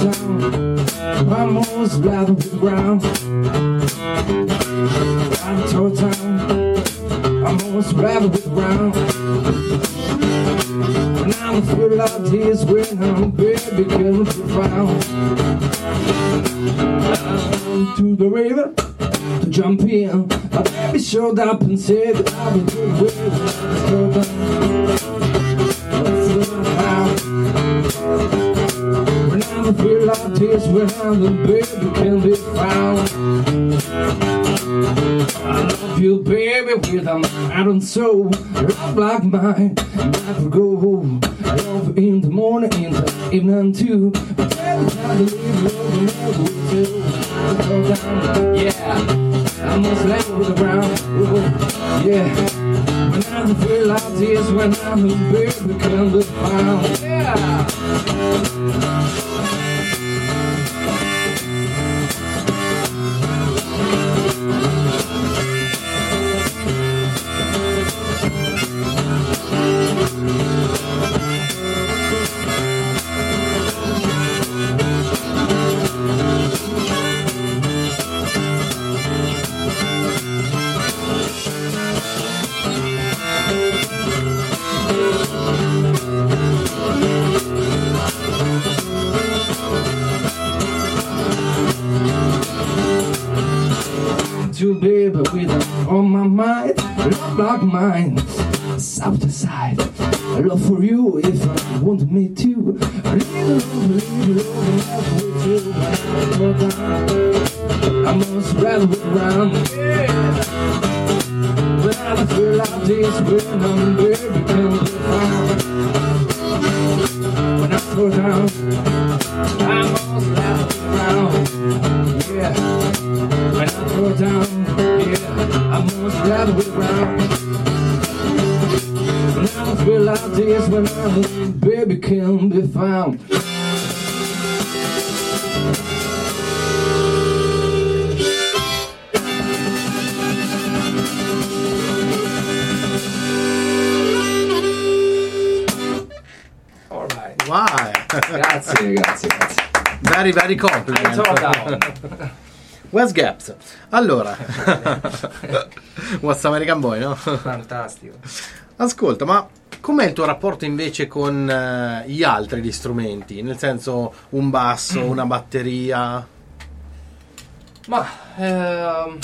down, I'm almost level with the ground. I'm tore down, I'm almost level with the ground. When I'm full of tears, when I'm baby, killing profound. Down to the river to jump in. My baby showed up and said that I would do it with when I'm full of tears, when I'm the baby can be found. I love you, baby, with a heart and soul. Love like mine, never go home. I love you in the morning, in the evening too. But every time you leave, love you never will. Go down, yeah, I must lay with the ground. Oh, yeah. When I'm full of tears, when I'm the baby can be found. Yeah. You, baby, with on my mind, love like mine, side to side. Love for you if I want me to. Little love, little love, love with you. I must rather look around. Yeah. When I feel like this, when I'm baby, can be found. When I throw down, I must rather look around. Yeah. When I throw down, yeah, I must rather be around. When I feel like this, when I'm baby can be found. All right. Wow. Grazie, grazie, grazie. Very, very I compliment. throw down. Wes Gaps. Allora, What's American Boy, no? Fantastico. Ascolta, ma com'è il tuo rapporto invece con eh, gli altri gli strumenti? Nel senso, un basso, una batteria? Ma ehm,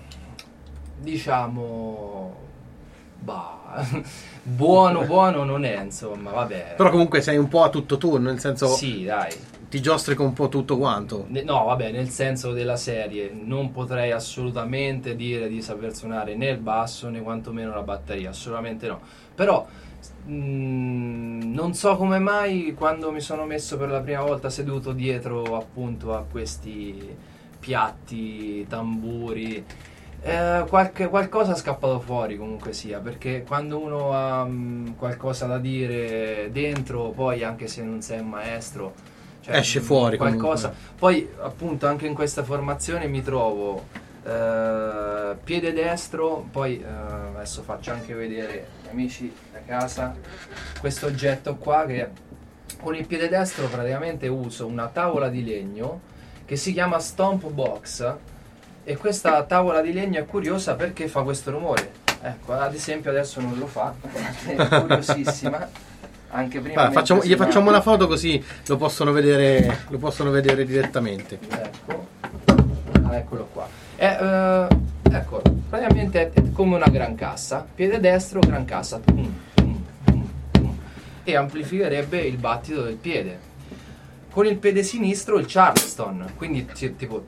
diciamo, bah, buono buono non è, insomma, vabbè. Però comunque sei un po' a tutto tu, nel senso, Sì, dai. ti giostrico un po' tutto quanto. Ne- No, vabbè, nel senso della serie, non potrei assolutamente dire di saper suonare né il basso né quantomeno la batteria, assolutamente no. Però mh, non so come mai quando mi sono messo per la prima volta seduto dietro appunto a questi piatti, tamburi, eh, qualche, qualcosa è scappato fuori comunque sia, perché quando uno ha mh, qualcosa da dire dentro, poi anche se non sei un maestro, cioè, Esce fuori qualcosa. comunque. Poi appunto anche in questa formazione mi trovo eh, piede destro, poi eh, adesso faccio anche vedere agli amici da casa questo oggetto qua, che con il piede destro praticamente uso una tavola di legno che si chiama Stomp Box, e questa tavola di legno è curiosa perché fa questo rumore. Ecco, ad esempio adesso non lo fa, è curiosissima. Anche prima Allora, facciamo, mentre gli facciamo suonava. una foto così lo possono vedere, lo possono vedere direttamente. Ecco, ah, eccolo qua. È, eh, ecco, praticamente è come una gran cassa, piede destro, gran cassa, mm, mm, mm, mm, e amplificherebbe il battito del piede. Con il piede sinistro il Charleston, quindi ti- tipo...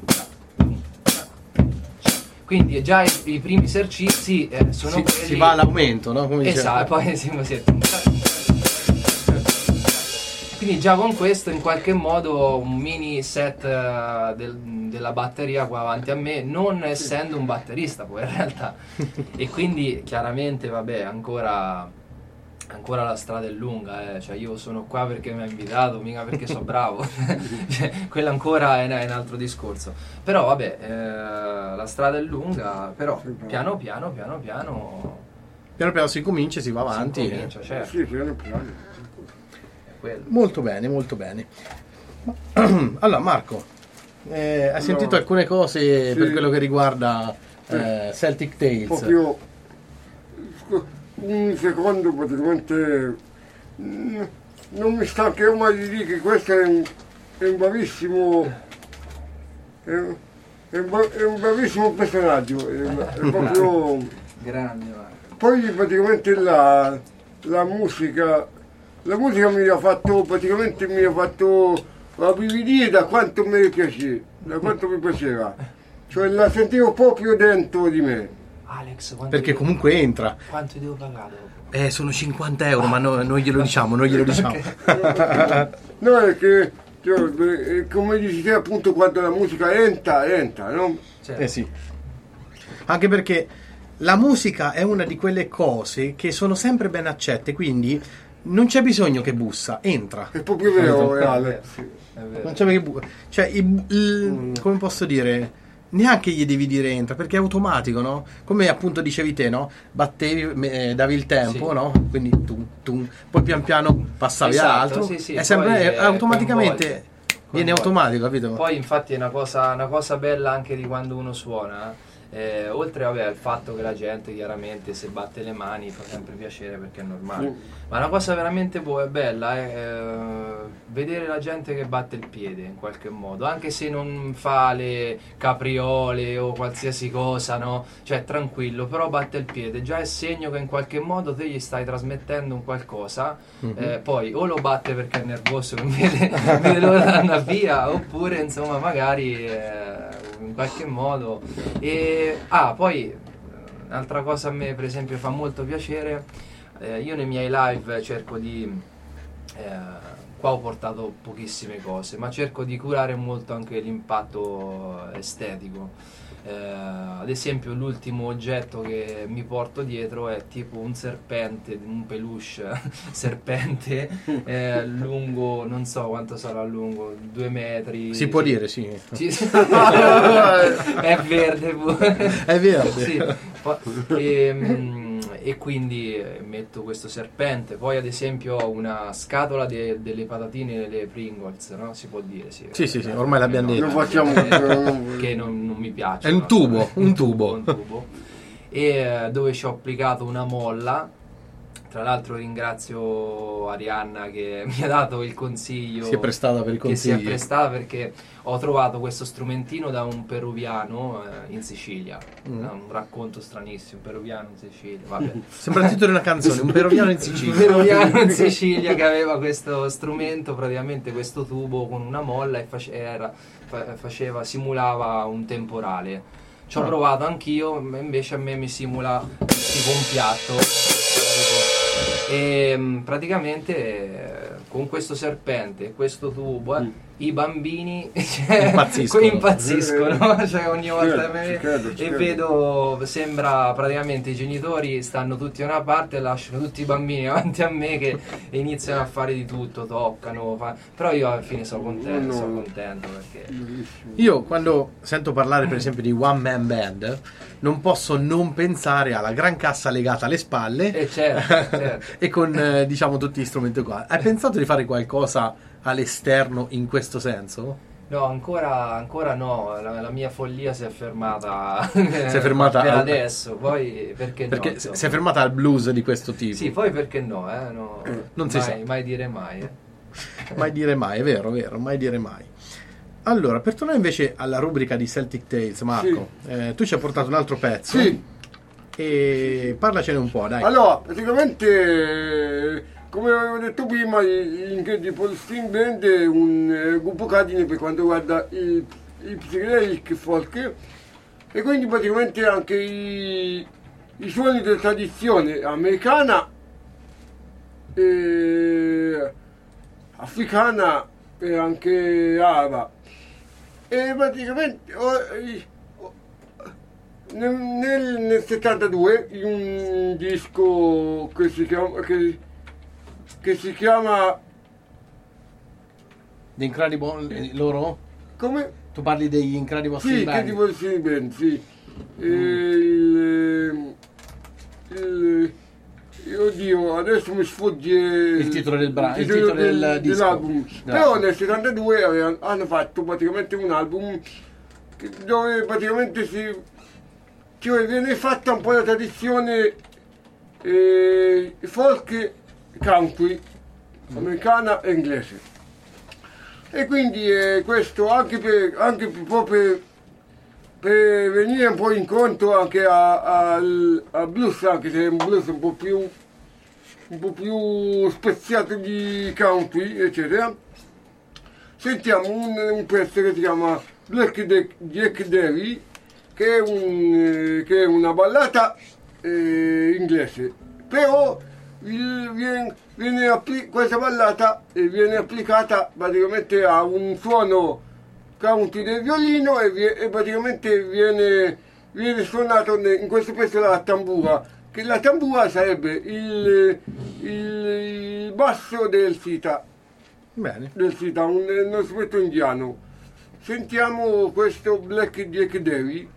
Quindi già i, i primi esercizi eh, sono Si, quelli... si va all'aumento, no? Come dicevo. Esatto, poi si, si, quindi già con questo in qualche modo un mini set eh, del- della batteria qua avanti a me, non essendo un batterista poi in realtà, e quindi chiaramente vabbè ancora ancora la strada è lunga, eh. Cioè io sono qua perché mi ha invitato, mica perché sono bravo. Cioè, quello ancora è, è un altro discorso, però vabbè, eh, la strada è lunga, però piano piano piano piano Piano piano si comincia, si va si avanti. incomincia, certo, Sì, piano piano. è quello. Molto bene, molto bene. Allora Marco, eh, hai sentito No. alcune cose Sì. per quello che riguarda eh, Celtic Tales? Proprio scu- un secondo praticamente mm, non mi stancherò mai di dire che questo è un, è un bravissimo è, un- è un, bra- è un bravissimo personaggio, è, è proprio Grande, Marco. poi praticamente la, la musica la musica mi ha fatto praticamente mi ha fatto rabbrividire da quanto mi piace da quanto mi piaceva, cioè la sentivo proprio dentro di me. Alex, quanto Perché devo- comunque entra. Quanto devo pagare dopo? Eh, sono cinquanta euro, ma no- non glielo diciamo, non glielo diciamo. No, è che cioè, beh, come dici te appunto quando la musica entra, entra, no? Cioè, Eh sì. Anche perché la musica è una di quelle cose che sono sempre ben accette, quindi non c'è bisogno che bussa, entra. È proprio vero, eh, Alex. è vero. Non c'è che bu- cioè, i- il- come posso dire, neanche gli devi dire entra perché è automatico, no? Come appunto dicevi te, no? Battevi, eh, davi il tempo, Sì. no? Quindi tu, tu, poi pian piano passavi Esatto, all'altro. sì, sì, è sempre poi, è eh, automaticamente coinvolge. viene Coinvolge. automatico, capito? Poi infatti è una cosa, una cosa bella anche di quando uno suona, eh, oltre vabbè, al fatto che la gente chiaramente se batte le mani fa sempre piacere perché è normale, ma una cosa veramente buona e bella è eh, vedere la gente che batte il piede in qualche modo, anche se non fa le capriole o qualsiasi cosa, no? Cioè tranquillo, però batte il piede, già è segno che in qualche modo te gli stai trasmettendo un qualcosa, eh, poi o lo batte perché è nervoso che vede, vede l'ora di andare via, oppure insomma magari eh, in qualche modo. E ah, poi un'altra cosa a me per esempio fa molto piacere, eh, io nei miei live cerco di eh, qua ho portato pochissime cose, ma cerco di curare molto anche l'impatto estetico. Eh, ad esempio l'ultimo oggetto che mi porto dietro è tipo un serpente, un peluche serpente eh, lungo, non so quanto sarà lungo, due metri. Si può dire, sì. Sì. È verde pure. È verde. Sì. Po- E, mm, e quindi eh, metto questo serpente. Poi ad esempio ho una scatola de- delle patatine delle Pringles, no? Si può dire, sì. Sì, sì, sì, ormai l'abbiamo No, detto. Lo facciamo, eh, che non, non mi piace. È un tubo, un tubo. Un tubo. E eh, dove ci ho applicato una molla. Tra l'altro ringrazio Arianna che mi ha dato il consiglio, Si è prestata per i che si è consigli. prestata perché ho trovato questo strumentino da un peruviano eh, in Sicilia. Mm. Un racconto stranissimo, un peruviano in Sicilia, vabbè. Sembra il titolo di una canzone, un peruviano in Un Sicilia. peruviano in Sicilia che aveva questo strumento, praticamente questo tubo con una molla e face- era- fa- faceva, simulava un temporale. Ci ho Ah. provato anch'io, ma invece a me mi simula tipo un piatto. E mm, praticamente eh, con questo serpente e questo tubo eh, i bambini cioè, Impazziscono. impazziscono, cioè ogni volta Ci me- credo, ci credo, ci e credo. vedo, sembra praticamente i genitori stanno tutti da una parte e lasciano tutti i bambini davanti a me che iniziano a fare di tutto, toccano, fa- però io alla fine sono contento, No, no. sono contento perché Io quando sento parlare per esempio di one man band non posso non pensare alla gran cassa legata alle spalle eh, certo, certo. e con eh, diciamo tutti gli strumenti qua. Hai pensato di fare qualcosa all'esterno in questo senso? No, ancora, ancora no, la, la mia follia si è fermata, Si è fermata per al- adesso, poi perché, Perché no, insomma. si è fermata al blues di questo tipo. Sì, poi perché no, eh? No, Non si mai, sa. mai dire mai. Eh. Mai dire mai, è vero, vero, mai dire mai. Allora, per tornare invece alla rubrica di Celtic Tales, Marco, eh, tu ci hai portato un altro pezzo Sì, e parlacene un po', dai. allora praticamente come avevo detto prima l'Incredible String Band è un eh, gruppo cardine per quanto riguarda il, il psychedelic folk e quindi praticamente anche i, i suoni della tradizione americana, e africana e anche araba. E praticamente oh, i- oh, nel, nel, nel settantadue in un disco che si chiama che, che si chiama The Incredible, eh, loro? come? Tu parli degli Incredible Sì, String che Band? tipo di band, sì. E il, il, oddio, adesso mi sfugge Il titolo del bra- il titolo del disco. dell'album. No. Però nel settantadue avevano- hanno fatto praticamente un album che- dove praticamente si cioè viene fatta un po' la tradizione eh, folk country americana e inglese. E quindi eh, questo anche per anche per, proprio per venire un po' incontro anche a- al al blues, anche se è un blues un po' più un po' più speziato di country, eccetera. Sentiamo un, un pezzo che si chiama Black De- Jack Derry, che è, un, eh, che è una ballata eh, inglese, però il- viene, viene appli- questa ballata eh, viene applicata praticamente a un suono country del violino e, vie- e praticamente viene, viene suonato ne- in questo pezzo la tambura, che la tambura sarebbe il, il, il basso del sita, Bene. del sita, un, uno strumento indiano. Sentiamo questo Black Jack Derry.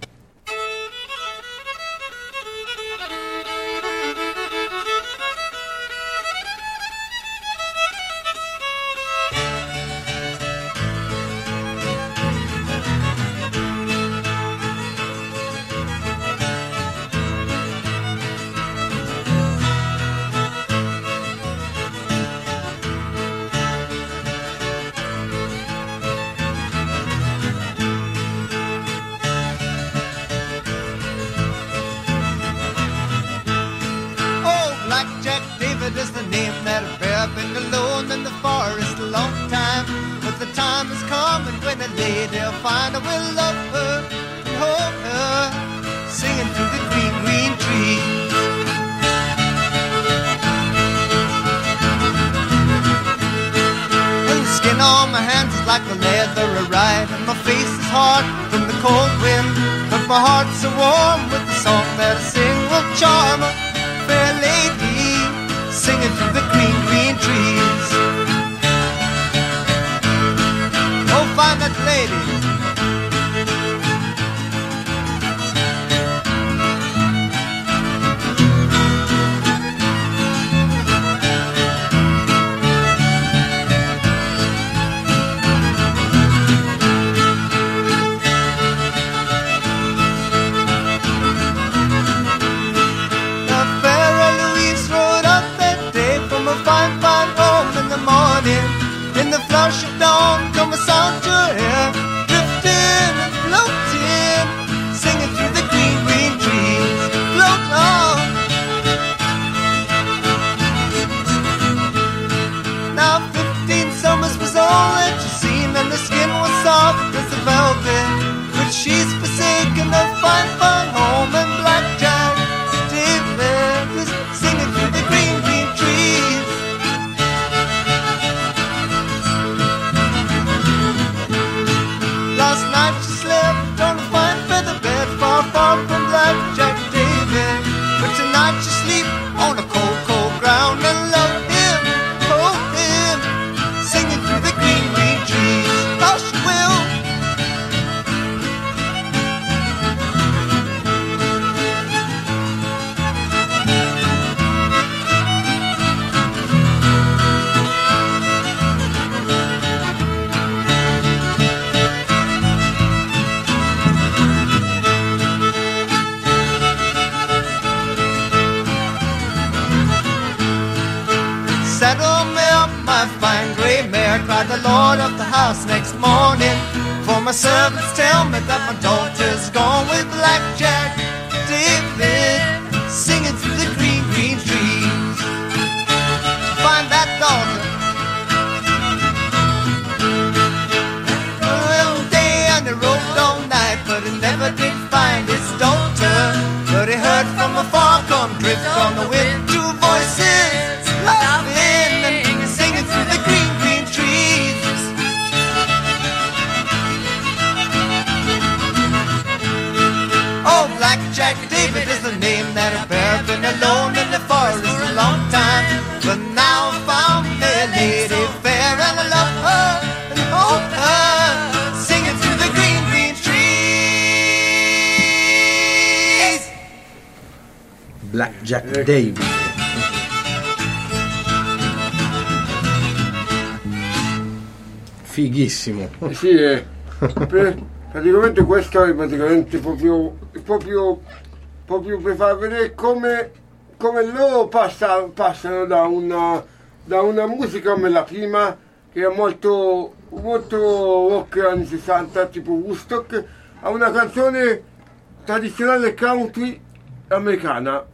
Oh, Black Jack David is the name that I bear. I've been alone in the forest a long time, but the time is coming when a lady will find I will love her and hold her, singing through the green, green trees. And the skin on my hands is like the leather I ride, and my face is hard from the cold wind, but my heart's so warm with the song that I sing will charm a fair lady, singing through the green, green trees. Oh, find that lady. The Pharaoh Louise rode up that day from a fine, fine home in the morning. In the flush of dawn, come a sound to her hair, drifting and floating, singing through the green, green trees. Float on. Now fifteen summers was all that she seen, and the skin was soft as the velvet, but she's forsaken her fine, fine home, and Black Jack David is singing through the green, green trees. Last night she slept on a fine feather bed, far, far from Black Jack David, but tonight she sleep on a cold, cold ground and love him, hold him, singing through the green, green trees. Oh, she will. Saddle me up, my fine grey mare, cried the lord of the house next morning. For my servants tell me that my daughter's gone with Black Jack David, singing through the green, green trees. Find that daughter. All day and he rode all night, but he never did find his daughter. But he heard from afar come drift on the wind two voices, laughing and singing through the green, green trees. Oh, Black Jack David is the name that I bear. Been alone in the forest a long time, but now I found me a lady fair, and I love her and hold her, singing through the green, green trees. Black Jack David. Fighissimo. Eh sì, eh, per- praticamente questo è praticamente proprio, proprio, proprio per far vedere come, come loro passa- passano da una, da una musica come la prima, che è molto, molto rock anni sessanta, tipo Woodstock, a una canzone tradizionale country americana.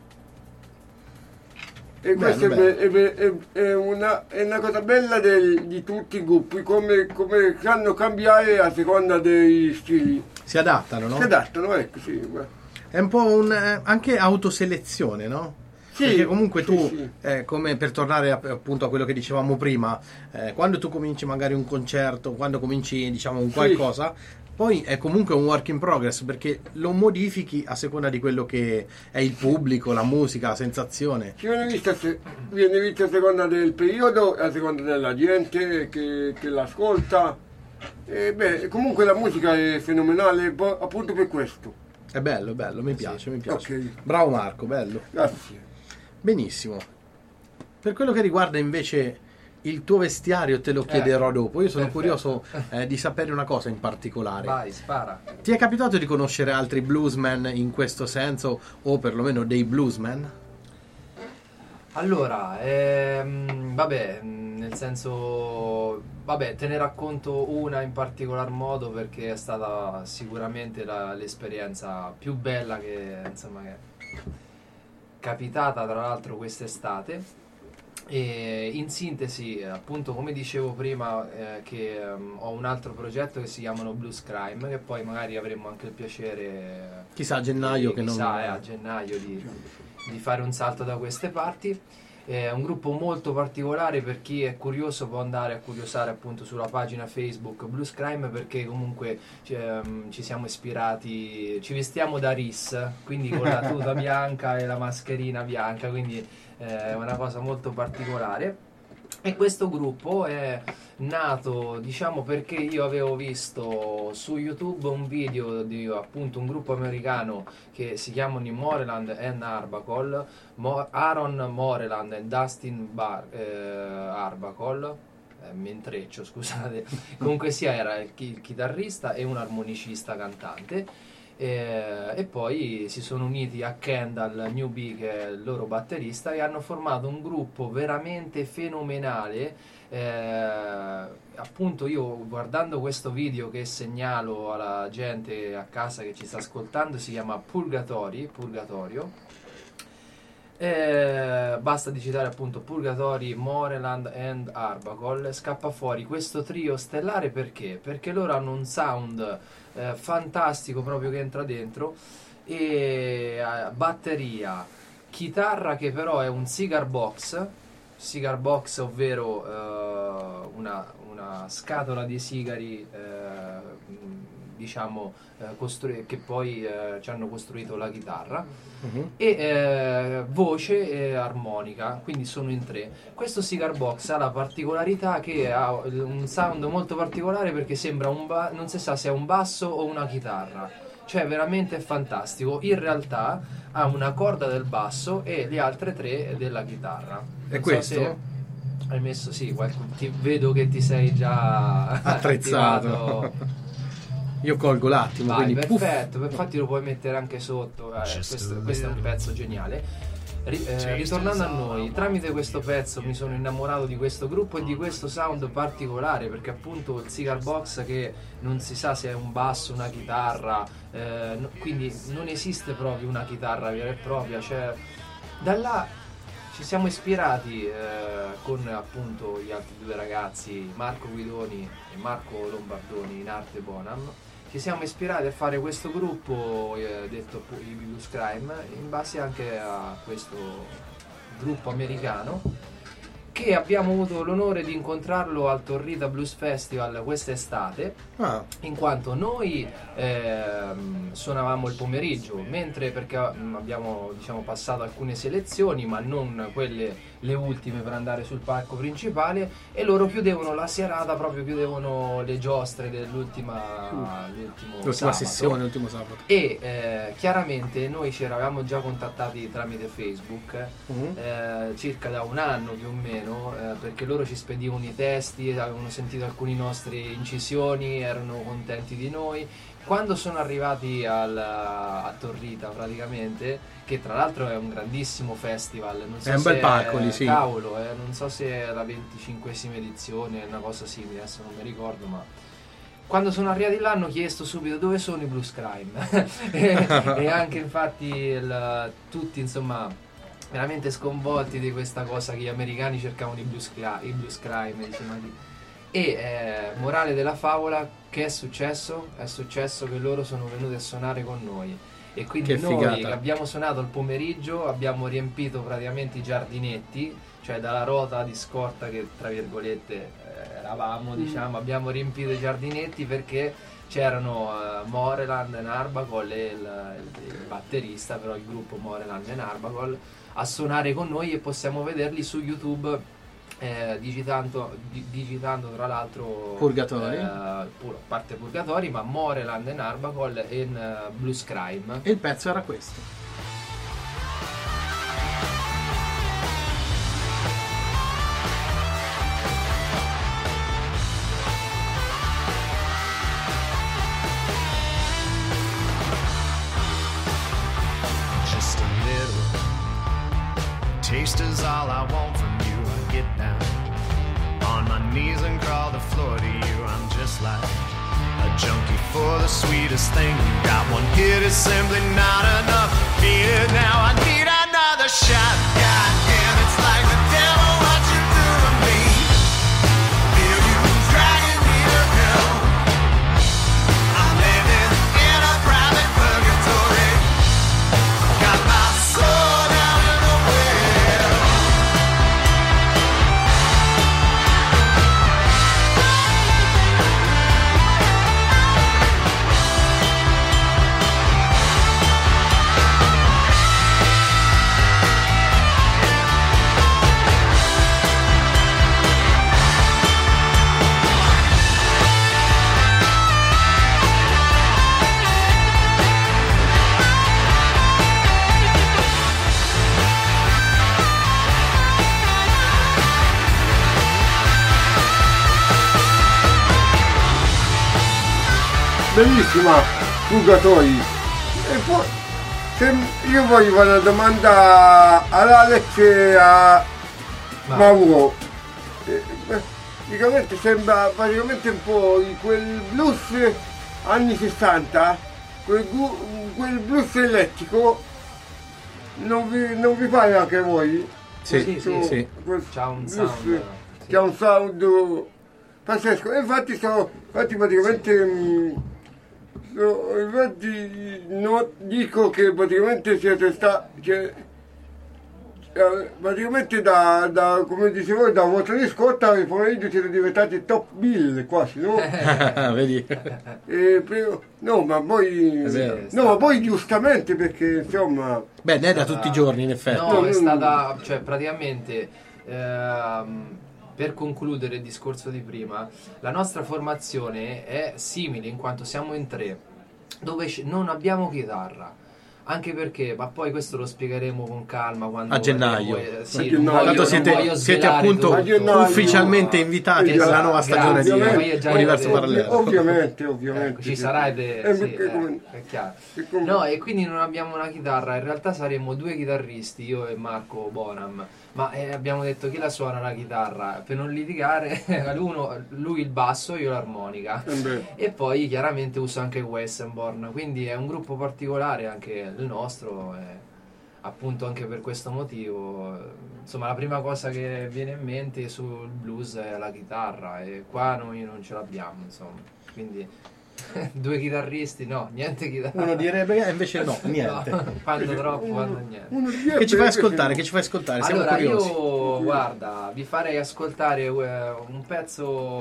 E questa Bello, è, è- è- è una, è una cosa bella del- di tutti i gruppi, come, come sanno cambiare a seconda dei stili. Si adattano, no? Si adattano, ecco, sì. guarda. È un po' un, eh, anche autoselezione, no? Sì, Perché comunque sì, tu, sì. eh, come per tornare a- appunto a quello che dicevamo prima, eh, quando tu cominci magari un concerto, quando cominci diciamo un Sì. qualcosa, poi è comunque un work in progress perché lo modifichi a seconda di quello che è il pubblico, la musica, la sensazione. Ci viene vista, se- viene vista a seconda del periodo, a seconda della gente che, che l'ascolta. E beh, comunque la musica è fenomenale po- appunto per questo. È bello, è bello, mi piace, mi piace. Ok. Bravo Marco, bello. Grazie. Benissimo. Per quello che riguarda invece il tuo vestiario te lo chiederò Eh, dopo. Io sono perfetto. curioso eh, di sapere una cosa in particolare. Vai, spara. Ti è capitato di conoscere altri bluesman in questo senso o perlomeno dei bluesman? Allora, ehm, vabbè, mh, nel senso, vabbè, te ne racconto una in particolar modo perché è stata sicuramente la- l'esperienza più bella che, insomma, che è capitata tra l'altro quest'estate. E in sintesi, appunto, come dicevo prima, eh, che ehm, ho un altro progetto che si chiamano Blues Crime, che poi magari avremo anche il piacere, Chissà a gennaio eh, che non... chissà, eh, a gennaio di, di fare un salto da queste parti. È un gruppo molto particolare, per chi è curioso può andare a curiosare appunto sulla pagina Facebook Blues Crime, perché comunque ehm, ci siamo ispirati, ci vestiamo da Riss, quindi con la tuta bianca e la mascherina bianca, quindi eh, è una cosa molto particolare. E questo gruppo è nato, diciamo, perché io avevo visto su YouTube un video di appunto un gruppo americano che si chiamano Moreland and Arbuckle, Mo- Aaron Moreland e Dustin Bar- eh, Arbuckle, eh, mi intreccio, scusate. Comunque sia, era il, chi- il chitarrista e un armonicista cantante. Eh, e poi si sono uniti a Kendall Newby, che è il loro batterista, e hanno formato un gruppo veramente fenomenale. Eh, appunto, io guardando questo video che segnalo alla gente a casa che ci sta ascoltando, si chiama Purgatori, Purgatorio. Eh, basta digitare appunto Purgatori, Moreland and Arbuckle, scappa fuori questo trio stellare. Perché? Perché loro hanno un sound eh, fantastico proprio che entra dentro, e eh, batteria, chitarra che però è un cigar box, cigar box ovvero eh, una, una scatola di sigari, eh, diciamo, eh, costru- che poi eh, ci hanno costruito la chitarra, Mhm. e eh, voce e armonica, quindi sono in tre. Questo cigar box ha la particolarità che ha un sound molto particolare, perché sembra un ba- non si sa se è un basso o una chitarra, cioè veramente è fantastico. In realtà ha una corda del basso e le altre tre della chitarra. E Non so questo? se hai messo, sì, qualche- ti- vedo che ti sei già Attrezzato. attivato. Io colgo l'attimo, Vai, quindi puff. perfetto, infatti lo puoi mettere anche sotto, eh, questo, questo è un pezzo geniale. Ri- eh, ritornando a noi, tramite questo pezzo mi sono innamorato di questo gruppo e di questo sound particolare, perché appunto il cigar box, che non si sa se è un basso, una chitarra, eh, no- quindi non esiste proprio una chitarra vera e propria, cioè da là ci siamo ispirati eh, con appunto gli altri due ragazzi, Marco Guidoni e Marco Lombardoni in arte Bonham. Ci siamo ispirati a fare questo gruppo eh, detto appunto i Blues Crime, in base anche a questo gruppo americano, che abbiamo avuto l'onore di incontrarlo al Torrita Blues Festival quest'estate, Ah, in quanto noi ehm, suonavamo il pomeriggio, mentre perché mm, abbiamo, diciamo, passato alcune selezioni, ma non quelle le ultime per andare sul palco principale, e loro chiudevano la serata, proprio chiudevano le giostre dell'ultima l'ultimo L'ultima sabato. sessione, l'ultimo sabato. E eh, chiaramente noi ci eravamo già contattati tramite Facebook Mhm. eh, circa da un anno più o meno, eh, perché loro ci spedivano i testi, avevano sentito alcune nostre incisioni, erano contenti di noi. Quando sono arrivati al, a Torrita praticamente, che tra l'altro è un grandissimo festival, non so È un se bel palco lì, sì. Cavolo, eh, non so se è la venticinquesima edizione, una cosa simile, adesso non mi ricordo, ma quando sono arrivati là hanno chiesto subito dove sono i Blues Crime e, e anche infatti il, tutti insomma veramente sconvolti di questa cosa che gli americani cercavano i Blues, Cla- i blues Crime, diciamo così. E eh, morale della favola, che è successo? È successo che loro sono venuti a suonare con noi, e quindi Che noi figata. che abbiamo suonato il pomeriggio abbiamo riempito praticamente i giardinetti, cioè dalla rota di scorta che tra virgolette eh, eravamo, diciamo, abbiamo riempito i giardinetti perché c'erano uh, Moreland e Narbacol e il, il, il batterista, però il gruppo Moreland e Narbacol, a suonare con noi, e possiamo vederli su YouTube. Eh, digitando, di- digitando tra l'altro Purgatori. eh, pur- a parte Purgatori, ma Moreland e Narbacol in uh, Blues Crime. E il pezzo era questo. Just a little taste is all I want from you. I get down on my knees and crawl the floor to you. I'm just like a junkie for the sweetest thing. You got one hit is simply not enough. Feel it now, I need another shot. God damn, it's like the devil what you do to me. Feel you dragging me to hell. I'm living in a private purgatory. Got my soul down in the well. Bellissima, Purgatori. E poi se io voglio fare una domanda all'Alex e a Ma- Mauro. Eh, beh, praticamente sembra praticamente un po' di quel blues anni sessanta, quel, gu- quel blues elettrico. Non vi, non vi pare anche a voi? Sì, Sì, Questo- sì. questo C'ha un blues sound, sì. che ha un sound pazzesco. E infatti sto, infatti praticamente mh, so- infatti no, dico che praticamente siete stati che, eh, praticamente da, da come dicevo da vostra riscotta il pomeriggio siete diventati top bill quasi, no? Vedi? E però- no, ma poi È vero. no, ma poi giustamente perché insomma Beh, ne è da tutti i giorni, in effetti. No, è Mm. stata, cioè praticamente ehm, per concludere il discorso di prima, la nostra formazione è simile in quanto siamo in tre, dove c- non abbiamo chitarra. Anche perché, ma poi questo lo spiegheremo con calma quando A gennaio. vorremo, eh, sì, A non gennaio. voglio- Tanto non siete, voglio siete svelare appunto tutto. A gennaio. ufficialmente invitati Esatto, alla nuova stagione grazie, di ovviamente. ma io già Universo ero- Parallelo. ovviamente ovviamente Ecco, ci sì. sarete, Eh, sì, perché eh, come- è chiaro. che come- No, e quindi non abbiamo una chitarra, in realtà saremmo due chitarristi, io e Marco Bonham, ma eh, abbiamo detto chi la suona la chitarra, per non litigare, l'uno, lui il basso, io l'armonica. Eh beh. E poi chiaramente uso anche Westenborn, quindi è un gruppo particolare anche il nostro, e appunto anche per questo motivo, eh, insomma la prima cosa che viene in mente sul blues è la chitarra, e qua noi non ce l'abbiamo, insomma, quindi due chitarristi, no, niente chitarra. Uno direbbe, eh, invece no, niente. No, fanno troppo, fanno niente. Uno di Che ci fai perché ascoltare? se- Che ci fai ascoltare? Siamo Allora curiosi. io, guarda, vi farei ascoltare eh, un pezzo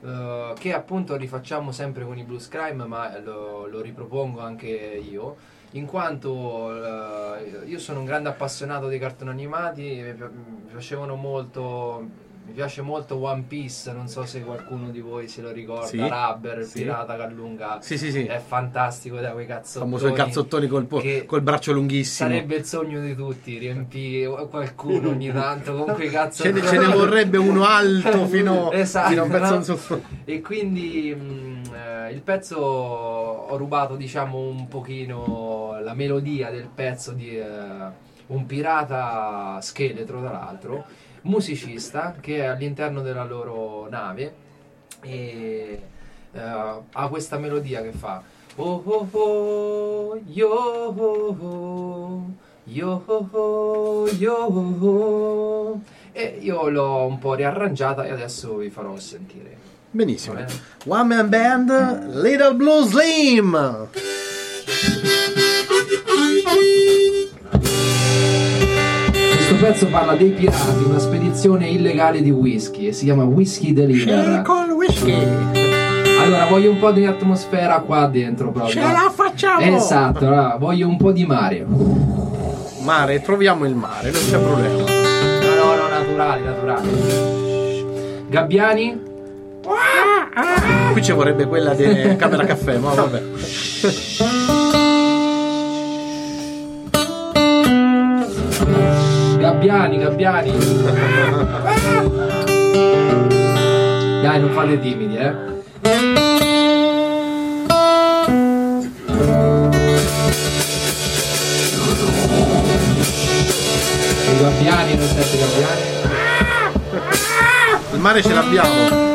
uh, che appunto rifacciamo sempre con i Blues Crime, ma lo, lo ripropongo anche io, in quanto uh, io sono un grande appassionato dei cartoni animati, mi, pi- mi piacevano molto. Mi piace molto One Piece, non so se qualcuno di voi se lo ricorda, Sì, Rubber, il sì. pirata che allunga, Sì, sì, sì. è fantastico, da quei cazzottoni. Famoso i cazzottoni col, po- che col braccio lunghissimo. sarebbe il sogno di tutti, riempire qualcuno ogni tanto con quei Ce cazzottoni. ne, ce ne vorrebbe uno alto fino, Esatto, fino a un pezzo no? in su. E quindi mh, eh, il pezzo, ho rubato diciamo un pochino la melodia del pezzo di eh, un pirata scheletro, tra l'altro musicista, che è all'interno della loro nave e eh, ha questa melodia che fa oh oh oh yo oh oh yo oh oh yo oh, e io l'ho un po' riarrangiata e adesso vi farò sentire. Benissimo. Va bene? One Man Band, Little Blue Slim. Questo pezzo parla dei pirati, una spedizione illegale di whisky e si chiama Whisky Deliver. Col whisky. Allora voglio un po' di atmosfera qua dentro proprio. Ce la facciamo. Esatto, allora, voglio un po' di mare. Mare, troviamo il mare, non c'è problema. No, no, no, naturali, naturali. Gabbiani? Qui ci vorrebbe quella di Camera Caffè, ma vabbè. Gabbiani, gabbiani. Dai, non fate timidi, eh. I gabbiani, non siete gabbiani? Il mare ce l'abbiamo.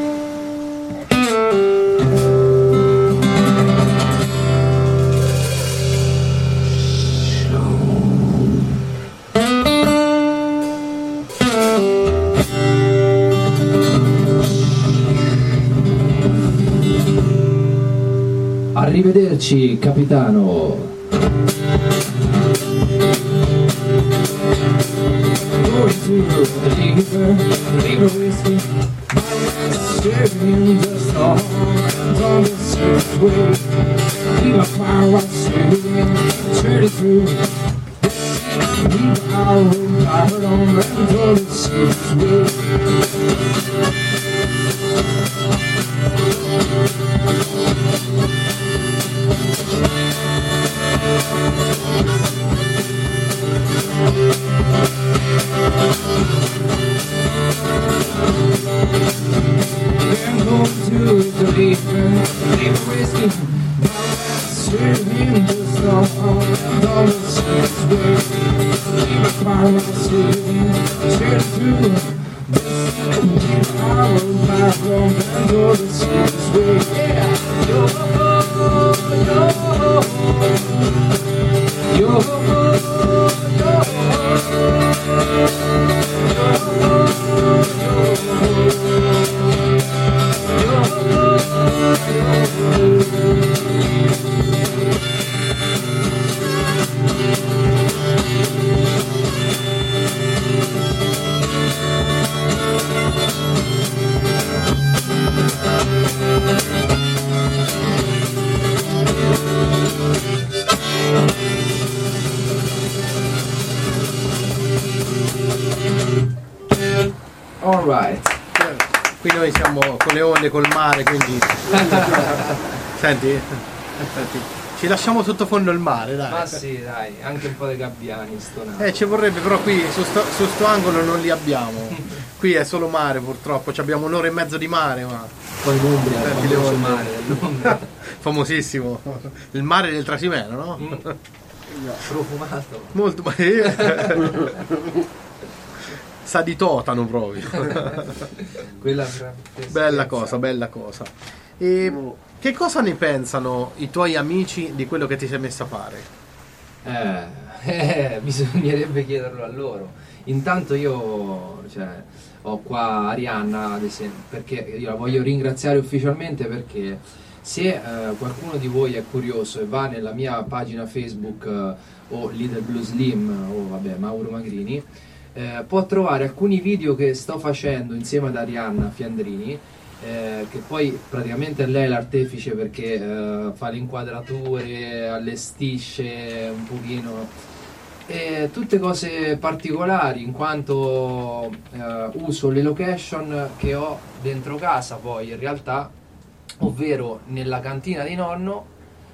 Arrivederci, capitano. Going to the river, river whiskey. Serving the storm on the surface way. Leave a power sailing, turn it through. Leave our room, power on the surface way. Then go to the river, river whiskey. Serving the storm on the surface way. Leave a power sailing, turn it through. Leave our room, power on the surface way. Yeah. Yo, yo, yo, yo, All right. Qui noi siamo con le onde, col mare, quindi senti, senti, ci lasciamo sottofondo il mare, dai. Ma sì, dai, anche un po' di gabbiani stonato. Eh, ci vorrebbe, però qui su sto, su sto angolo non li abbiamo. Qui è solo mare, purtroppo. Ci abbiamo un'ora e mezzo di mare, ma Poi l'Umbria, il Senti le famoso onde. mare dell'Umbria. famosissimo. Il mare del Trasimeno, no? Mm. Profumato. Molto ma- sa di totano proprio. Quella Bella cosa, bella cosa. E che cosa ne pensano i tuoi amici di quello che ti sei messo a fare? Eh, eh, bisognerebbe chiederlo a loro. Intanto io, cioè, ho qua Arianna, ad esempio, perché io la voglio ringraziare ufficialmente perché se eh, qualcuno di voi è curioso e va nella mia pagina Facebook eh, o Little Blue Slim o vabbè Mauro Magrini, eh, può trovare alcuni video che sto facendo insieme ad Arianna Fiandrini eh, che poi praticamente è lei l'artefice perché eh, fa le inquadrature, allestisce un pochino. E tutte cose particolari in quanto eh, uso le location che ho dentro casa poi in realtà, ovvero nella cantina di nonno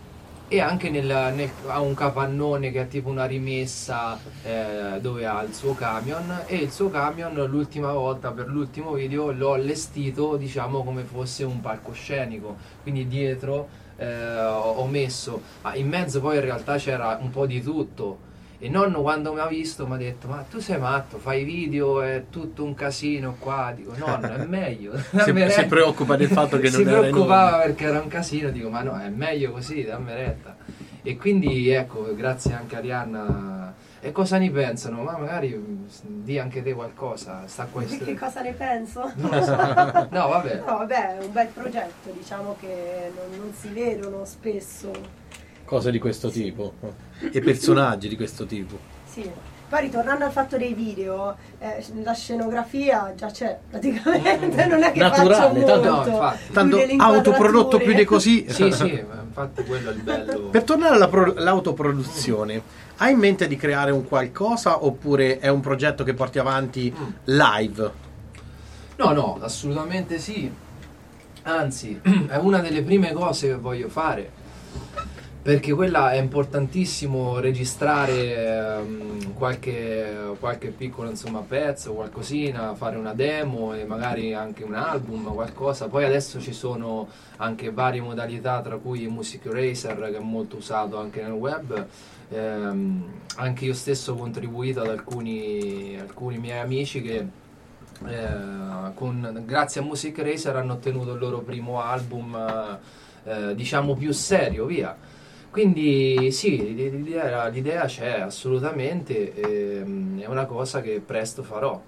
e anche nel, nel, ha un capannone che è tipo una rimessa eh, dove ha il suo camion, e il suo camion l'ultima volta per l'ultimo video l'ho allestito diciamo come fosse un palcoscenico, quindi dietro eh, ho messo, ma in mezzo poi in realtà c'era un po' di tutto. E nonno quando mi ha visto mi ha detto: ma tu sei matto, fai video, è tutto un casino qua. Dico: nonno, è meglio. si, si preoccupa del fatto che non si era preoccupava perché era un casino. Dico: ma no, è meglio così, dammi retta. E quindi ecco, grazie anche a Arianna. E cosa ne pensano? Ma magari di anche te qualcosa. Sta questo. Che cosa ne penso? Non lo so. No, vabbè. No, vabbè, è un bel progetto, diciamo che non, non si vedono spesso cose di questo tipo e personaggi di questo tipo. Sì. Poi ritornando al fatto dei video, eh, la scenografia già c'è praticamente, non è che naturale, faccio tanto, molto, no, tanto autoprodotto più di così. Sì, sì, infatti quello è il bello. Per tornare alla pro- all'autoproduzione, hai in mente di creare un qualcosa oppure è un progetto che porti avanti mm. live? No, no, assolutamente sì. Anzi, è una delle prime cose che voglio fare. Perché quella è importantissimo registrare um, qualche, qualche piccolo insomma pezzo, qualcosina, fare una demo e magari anche un album, qualcosa. Poi adesso ci sono anche varie modalità, tra cui Music Eraser, che è molto usato anche nel web. Ehm, anche io stesso ho contribuito ad alcuni, alcuni miei amici che eh, con, grazie a Music Eraser hanno ottenuto il loro primo album eh, diciamo più serio, via. Quindi sì, l'idea, l'idea c'è assolutamente, ehm, è una cosa che presto farò,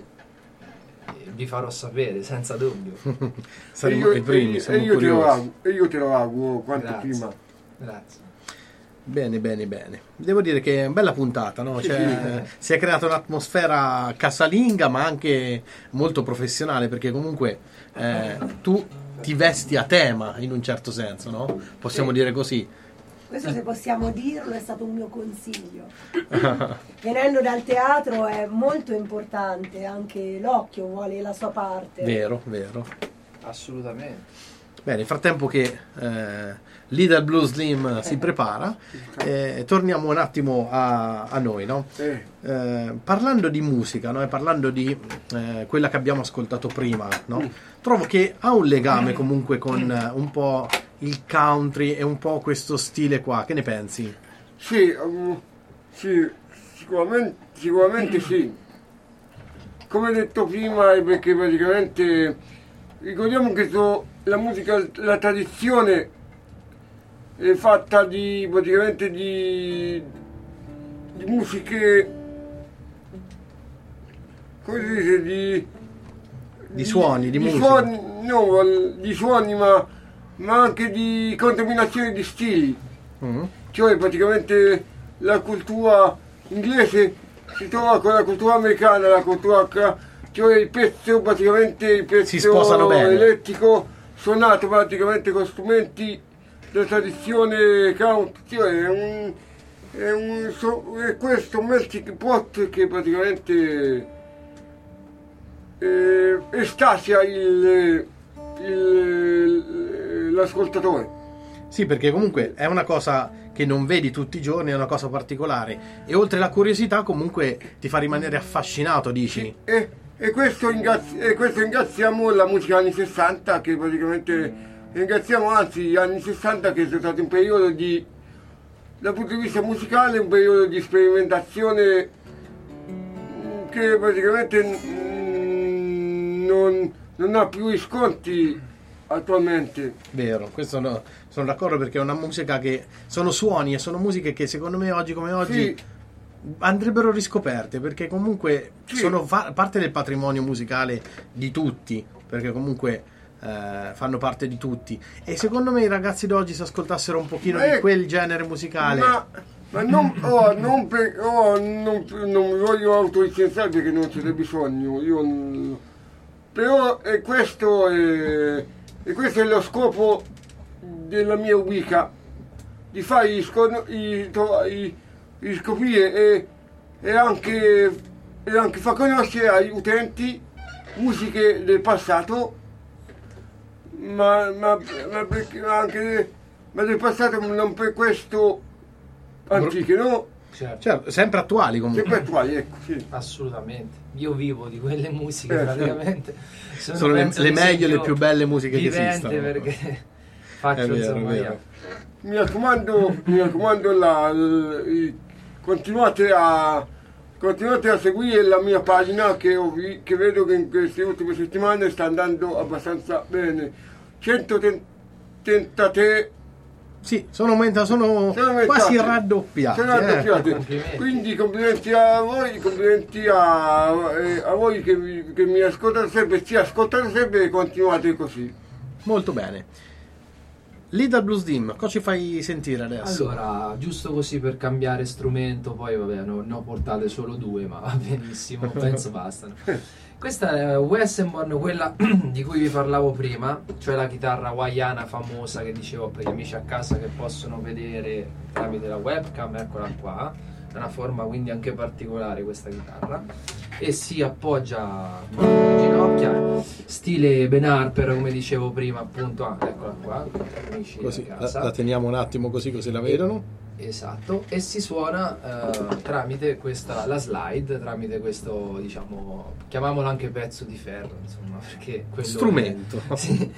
e vi farò sapere senza dubbio. Saremo io, i primi, e, siamo e io te lo curiosi. auguro, e io te lo auguro quanto Grazie. prima. Grazie. Bene, bene, bene. Devo dire che è una bella puntata, no? Sì, Cioè, sì. si è creata un'atmosfera casalinga ma anche molto professionale, perché comunque eh, tu ti vesti a tema in un certo senso, no? Possiamo Sì. dire così. Questo, se possiamo dirlo, è stato un mio consiglio. Venendo dal teatro è molto importante, anche l'occhio vuole la sua parte. Vero, vero. Assolutamente. Bene, nel frattempo che eh, Little Blue Slim si prepara, eh, torniamo un attimo a, a noi, no? Eh, Eh, parlando di musica, no? E parlando di eh, quella che abbiamo ascoltato prima, no? Trovo che ha un legame comunque con eh, un po' il country e un po' questo stile qua. Che ne pensi? sì, um, sì, sicuramente, sicuramente sì. Come detto prima, è perché praticamente ricordiamo che so, la musica, la tradizione è fatta di praticamente di, di musiche, come si dice, di, Di suoni, di musica. suoni, no, di suoni, ma, ma anche di contaminazione di stili. Mm. Cioè praticamente la cultura inglese si trova con la cultura americana, la cultura ca- cioè il pezzo praticamente il Si sposano pezzo bene. elettrico suonato praticamente con strumenti della tradizione country, cioè è un, è un so- è questo melting pot che praticamente eh, estasia il, il- l'ascoltatore. Sì, perché comunque è una cosa che non vedi tutti i giorni, è una cosa particolare. E oltre alla curiosità comunque ti fa rimanere affascinato, dici? E, e, questo ringrazi- e questo ringraziamo la musica anni sessanta, che praticamente ringraziamo anzi gli anni sessanta, che è stato un periodo di, dal punto di vista musicale, un periodo di sperimentazione mm, che praticamente mm, non, non ha più riscontri attualmente. Vero, questo no, sono d'accordo, perché è una musica che sono suoni e sono musiche che secondo me oggi come oggi Sì. andrebbero riscoperte, perché comunque Sì. sono fa- parte del patrimonio musicale di tutti, perché comunque eh, fanno parte di tutti, e secondo me i ragazzi d'oggi, se ascoltassero un pochino Eh, di quel genere musicale, Ma, ma non, oh, non, per, oh, non, non mi voglio autolicenziare perché non ce n'è bisogno, io, mm, però eh, questo è, e questo è lo scopo della mia Wicca, di fargli scon- i, to- i, i scoprire e, e, anche, e anche far conoscere agli utenti musiche del passato, ma, ma, ma, perché anche ma del passato, non per questo antiche, no? Certo. Certo, sempre attuali comunque. Sempre attuali, ecco, sì. Assolutamente. Io vivo di quelle musiche Eh, praticamente. Sono, Sono le, le meglio e le più belle musiche che esistono. Perché faccio È vero, insomma è vero. Mi raccomando, mi raccomando la, l- i- continuate a continuate a seguire la mia pagina che, ho vi- che vedo che in queste ultime settimane sta andando abbastanza bene. centotrentatré Sì, sono, aumenta- sono, sono aumentati. quasi raddoppiati. Sono eh. raddoppiati. Complimenti. Quindi complimenti a voi, complimenti a, eh, a voi che, vi- che mi ascoltate sempre, ci ascoltate sempre e continuate così. Molto bene. Leader Blues Dim, cosa ci fai sentire adesso? Allora, giusto così per cambiare strumento, poi vabbè, no- ne ho portate solo due, ma va benissimo, penso bastano. Questa è Wesenborn, quella di cui vi parlavo prima, cioè la chitarra hawaiana famosa che dicevo per gli amici a casa che possono vedere tramite la webcam, eccola qua. È una forma quindi anche particolare questa chitarra e si appoggia sulle ginocchia, stile Ben Harper come dicevo prima, appunto. Ah, eccola qua, amici Così, a la, casa. la teniamo un attimo così così la vedono. Esatto, e si suona eh, tramite questa, la slide, tramite questo, diciamolo, chiamiamolo anche pezzo di ferro, insomma, perché quello Strumento. è- sì.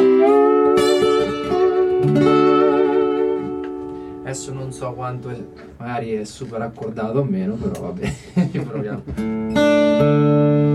Adesso non so quanto è, magari è super accordato o meno, però vabbè, ci proviamo.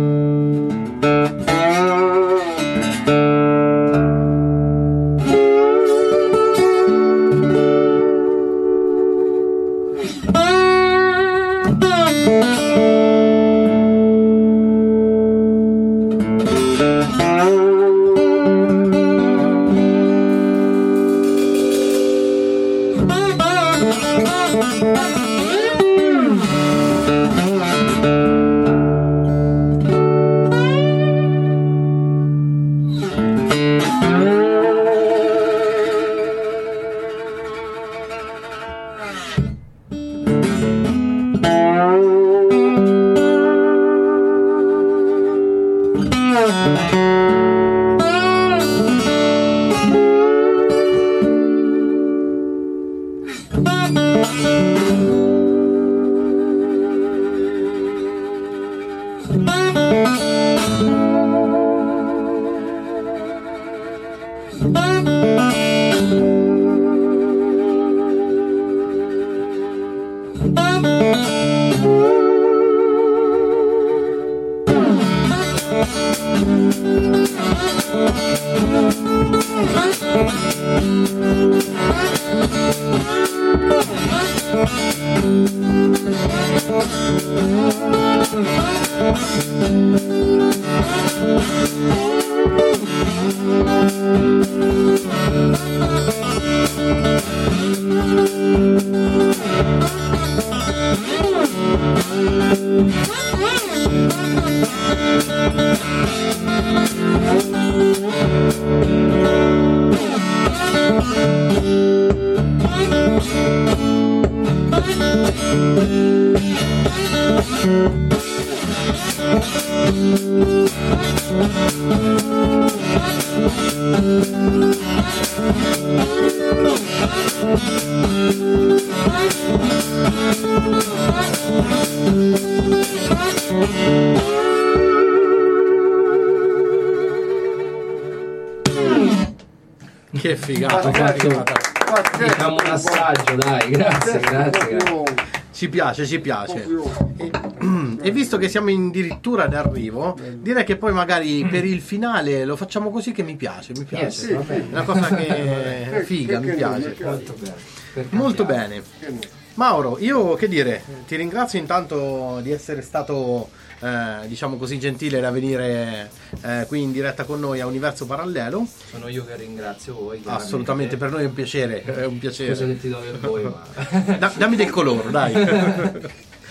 Che figata, che Pazzesco. figata. Pazzesco. Diciamo un assaggio, dai, grazie, grazie, grazie. Proprio- Ci piace, ci piace. proprio- E, e visto che siamo addirittura d'arrivo, direi che poi magari per il finale lo facciamo così, che mi piace, mi piace. Yes, va È bene. una cosa che è figa, mi Perché no, piace. perché- Molto bene. Per Molto cambiare. bene. perché no? Mauro, io che dire, ti ringrazio intanto di essere stato, eh, diciamo così, gentile da venire eh, qui in diretta con noi a Universo Parallelo. Sono io che ringrazio voi. chiaramente. Assolutamente, per noi è un piacere, è un Scusa piacere. che ti do del voi, ma... Da- dammi del colore, dai.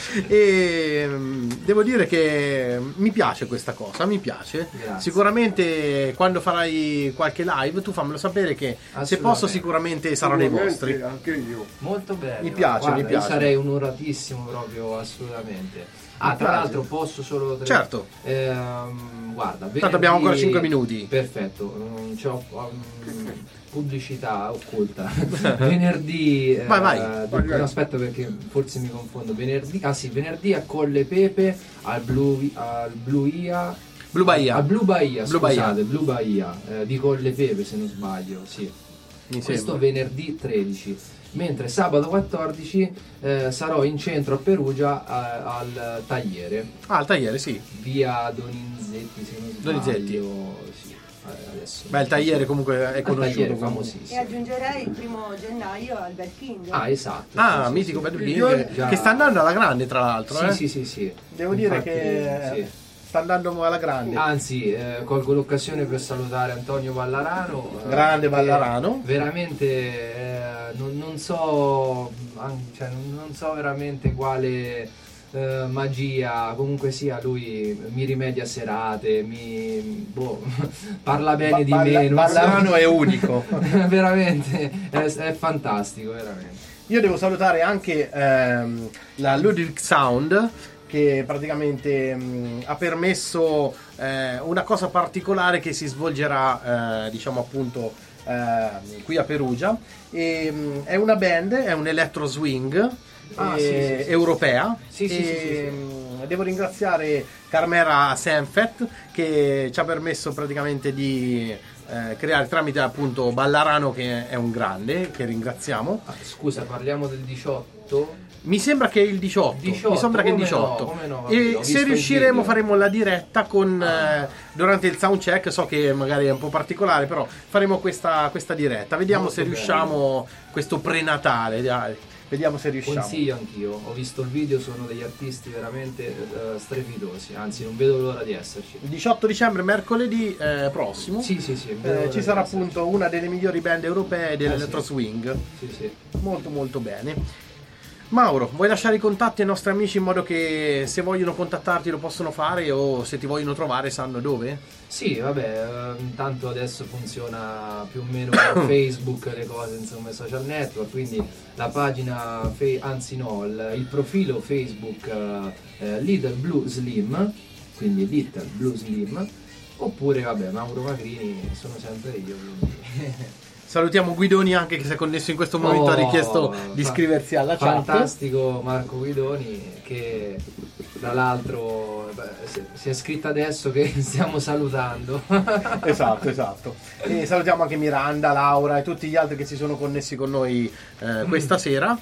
E mm, devo dire che mi piace questa cosa, mi piace. Grazie. Sicuramente quando farai qualche live tu fammelo sapere, che se posso Assolutamente. sicuramente saranno dei vostri. Anche io. Molto bello. Mi piace, Guarda, mi piace. Io sarei onoratissimo proprio, assolutamente. Ah, Mi tra piace. l'altro posso solo... tre- Certo. Ehm, guarda, Tanto abbiamo ancora venerdì- cinque minuti. Perfetto, non c'ho um, pubblicità occulta. Venerdì... eh, Vai, vai. dunque, Vai, no, aspetta perché forse mi confondo. Venerdì... Ah sì, venerdì a Colle Pepe, al Blue... Al Blue Ia... Blue Bahia. A Blue Bahia, Blue scusate, Blue Bahia, eh, di Colle Pepe se non sbaglio, sì. Mi Questo sembra. venerdì tredici, mentre sabato quattordici eh, sarò in centro a Perugia eh, al Tagliere, Ah, il tagliere, sì. via Donizetti se non sbaglio. Donizetti. Sì, eh, adesso. Beh, il tagliere comunque è Al conosciuto. Tagliere, comunque. E famosissimo. aggiungerei il primo gennaio al Bel King. Ah, esatto. Ah, sì, sì, mitico sì. Bad Io- King, già- che sta andando alla grande tra l'altro. Sì, eh. sì, sì, sì. Devo dire Infatti, che sì. sta andando alla grande. Anzi, eh, colgo l'occasione per salutare Antonio Ballarano. eh, Grande che Ballarano. Veramente eh, non, non so, an- cioè, non, non so veramente quale eh, magia, comunque sia, lui mi rimedia serate, mi boh, parla bene di Ba- me. non so. Ballarano è unico. Veramente, è, è fantastico, veramente. Io devo salutare anche ehm, la Ludwig Sound, che praticamente mh, ha permesso eh, una cosa particolare che si svolgerà eh, diciamo appunto eh, qui a Perugia, e, mh, è una band, è un electro swing Ah, eh, sì, sì, sì. europea. Sì, sì, e, sì, sì, sì. mh, devo ringraziare Carmera Senfet che ci ha permesso praticamente di eh, creare tramite appunto Ballarano, che è un grande, che ringraziamo. Ah, scusa, parliamo del diciotto? Mi sembra che è il diciotto, diciotto, mi sembra che è il come no, diciotto. come no, vabbè, E ho se visto il riusciremo video. faremo la diretta con Ah. eh, durante il sound check. So che magari è un po' particolare, però faremo questa, questa diretta. Vediamo Molto se bello. riusciamo questo prenatale, dai. Vediamo se riusciamo. Consiglio anch'io, ho visto il video, sono degli artisti veramente eh, strepitosi, anzi non vedo l'ora di esserci. Il diciotto dicembre, mercoledì eh, prossimo, Sì, sì, sì. eh, vedo l'ora ci di sarà esserci. appunto una delle migliori band europee dell'electro Eh, sì. swing. Sì, sì. Molto molto bene. Mauro, vuoi lasciare i contatti ai nostri amici in modo che se vogliono contattarti lo possono fare, o se ti vogliono trovare sanno dove? Sì, vabbè, eh, intanto adesso funziona più o meno con Facebook, le cose, insomma, i social network, quindi la pagina, fe- anzi no, il, il profilo Facebook eh, eh, Little Blue Slim, quindi Little Blue Slim, oppure vabbè, Mauro Magrini, sono sempre io, quindi... Salutiamo Guidoni anche, che si è connesso in questo momento, ha Oh, richiesto di fa- iscriversi alla chat. Fantastico Marco Guidoni, che tra l'altro beh, si- si è scritto adesso che stiamo salutando. Esatto, esatto. E salutiamo anche Miranda, Laura e tutti gli altri che si sono connessi con noi eh, questa sera.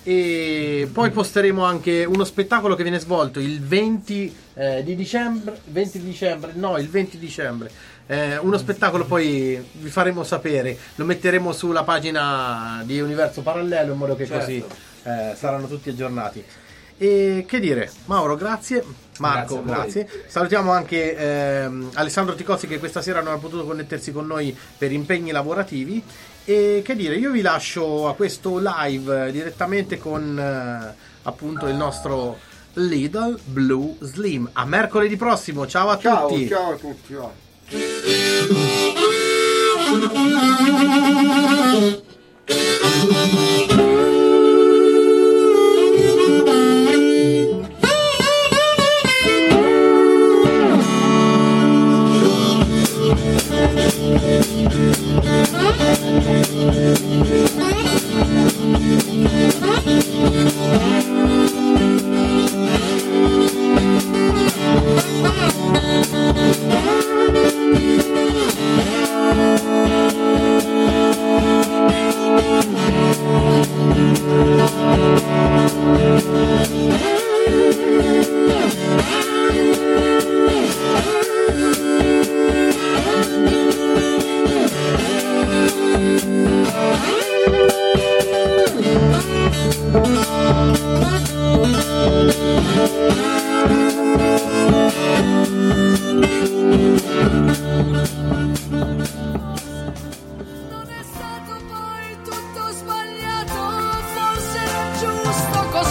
E poi posteremo anche uno spettacolo che viene svolto il venti eh, di dicembre, venti di dicembre, no, il venti dicembre. Eh, uno spettacolo, poi vi faremo sapere, lo metteremo sulla pagina di Universo Parallelo, in modo che Certo. così eh, saranno tutti aggiornati. E che dire, Mauro, grazie. Marco, Grazie a grazie. Salutiamo anche ehm, Alessandro Ticozzi, che questa sera non ha potuto connettersi con noi per impegni lavorativi. E che dire, io vi lascio a questo live eh, direttamente con eh, appunto il nostro Little Blue Slim. A mercoledì prossimo, ciao a Ciao, tutti. ciao a tutti. Va. Non è stato poi tutto sbagliato, forse era giusto così.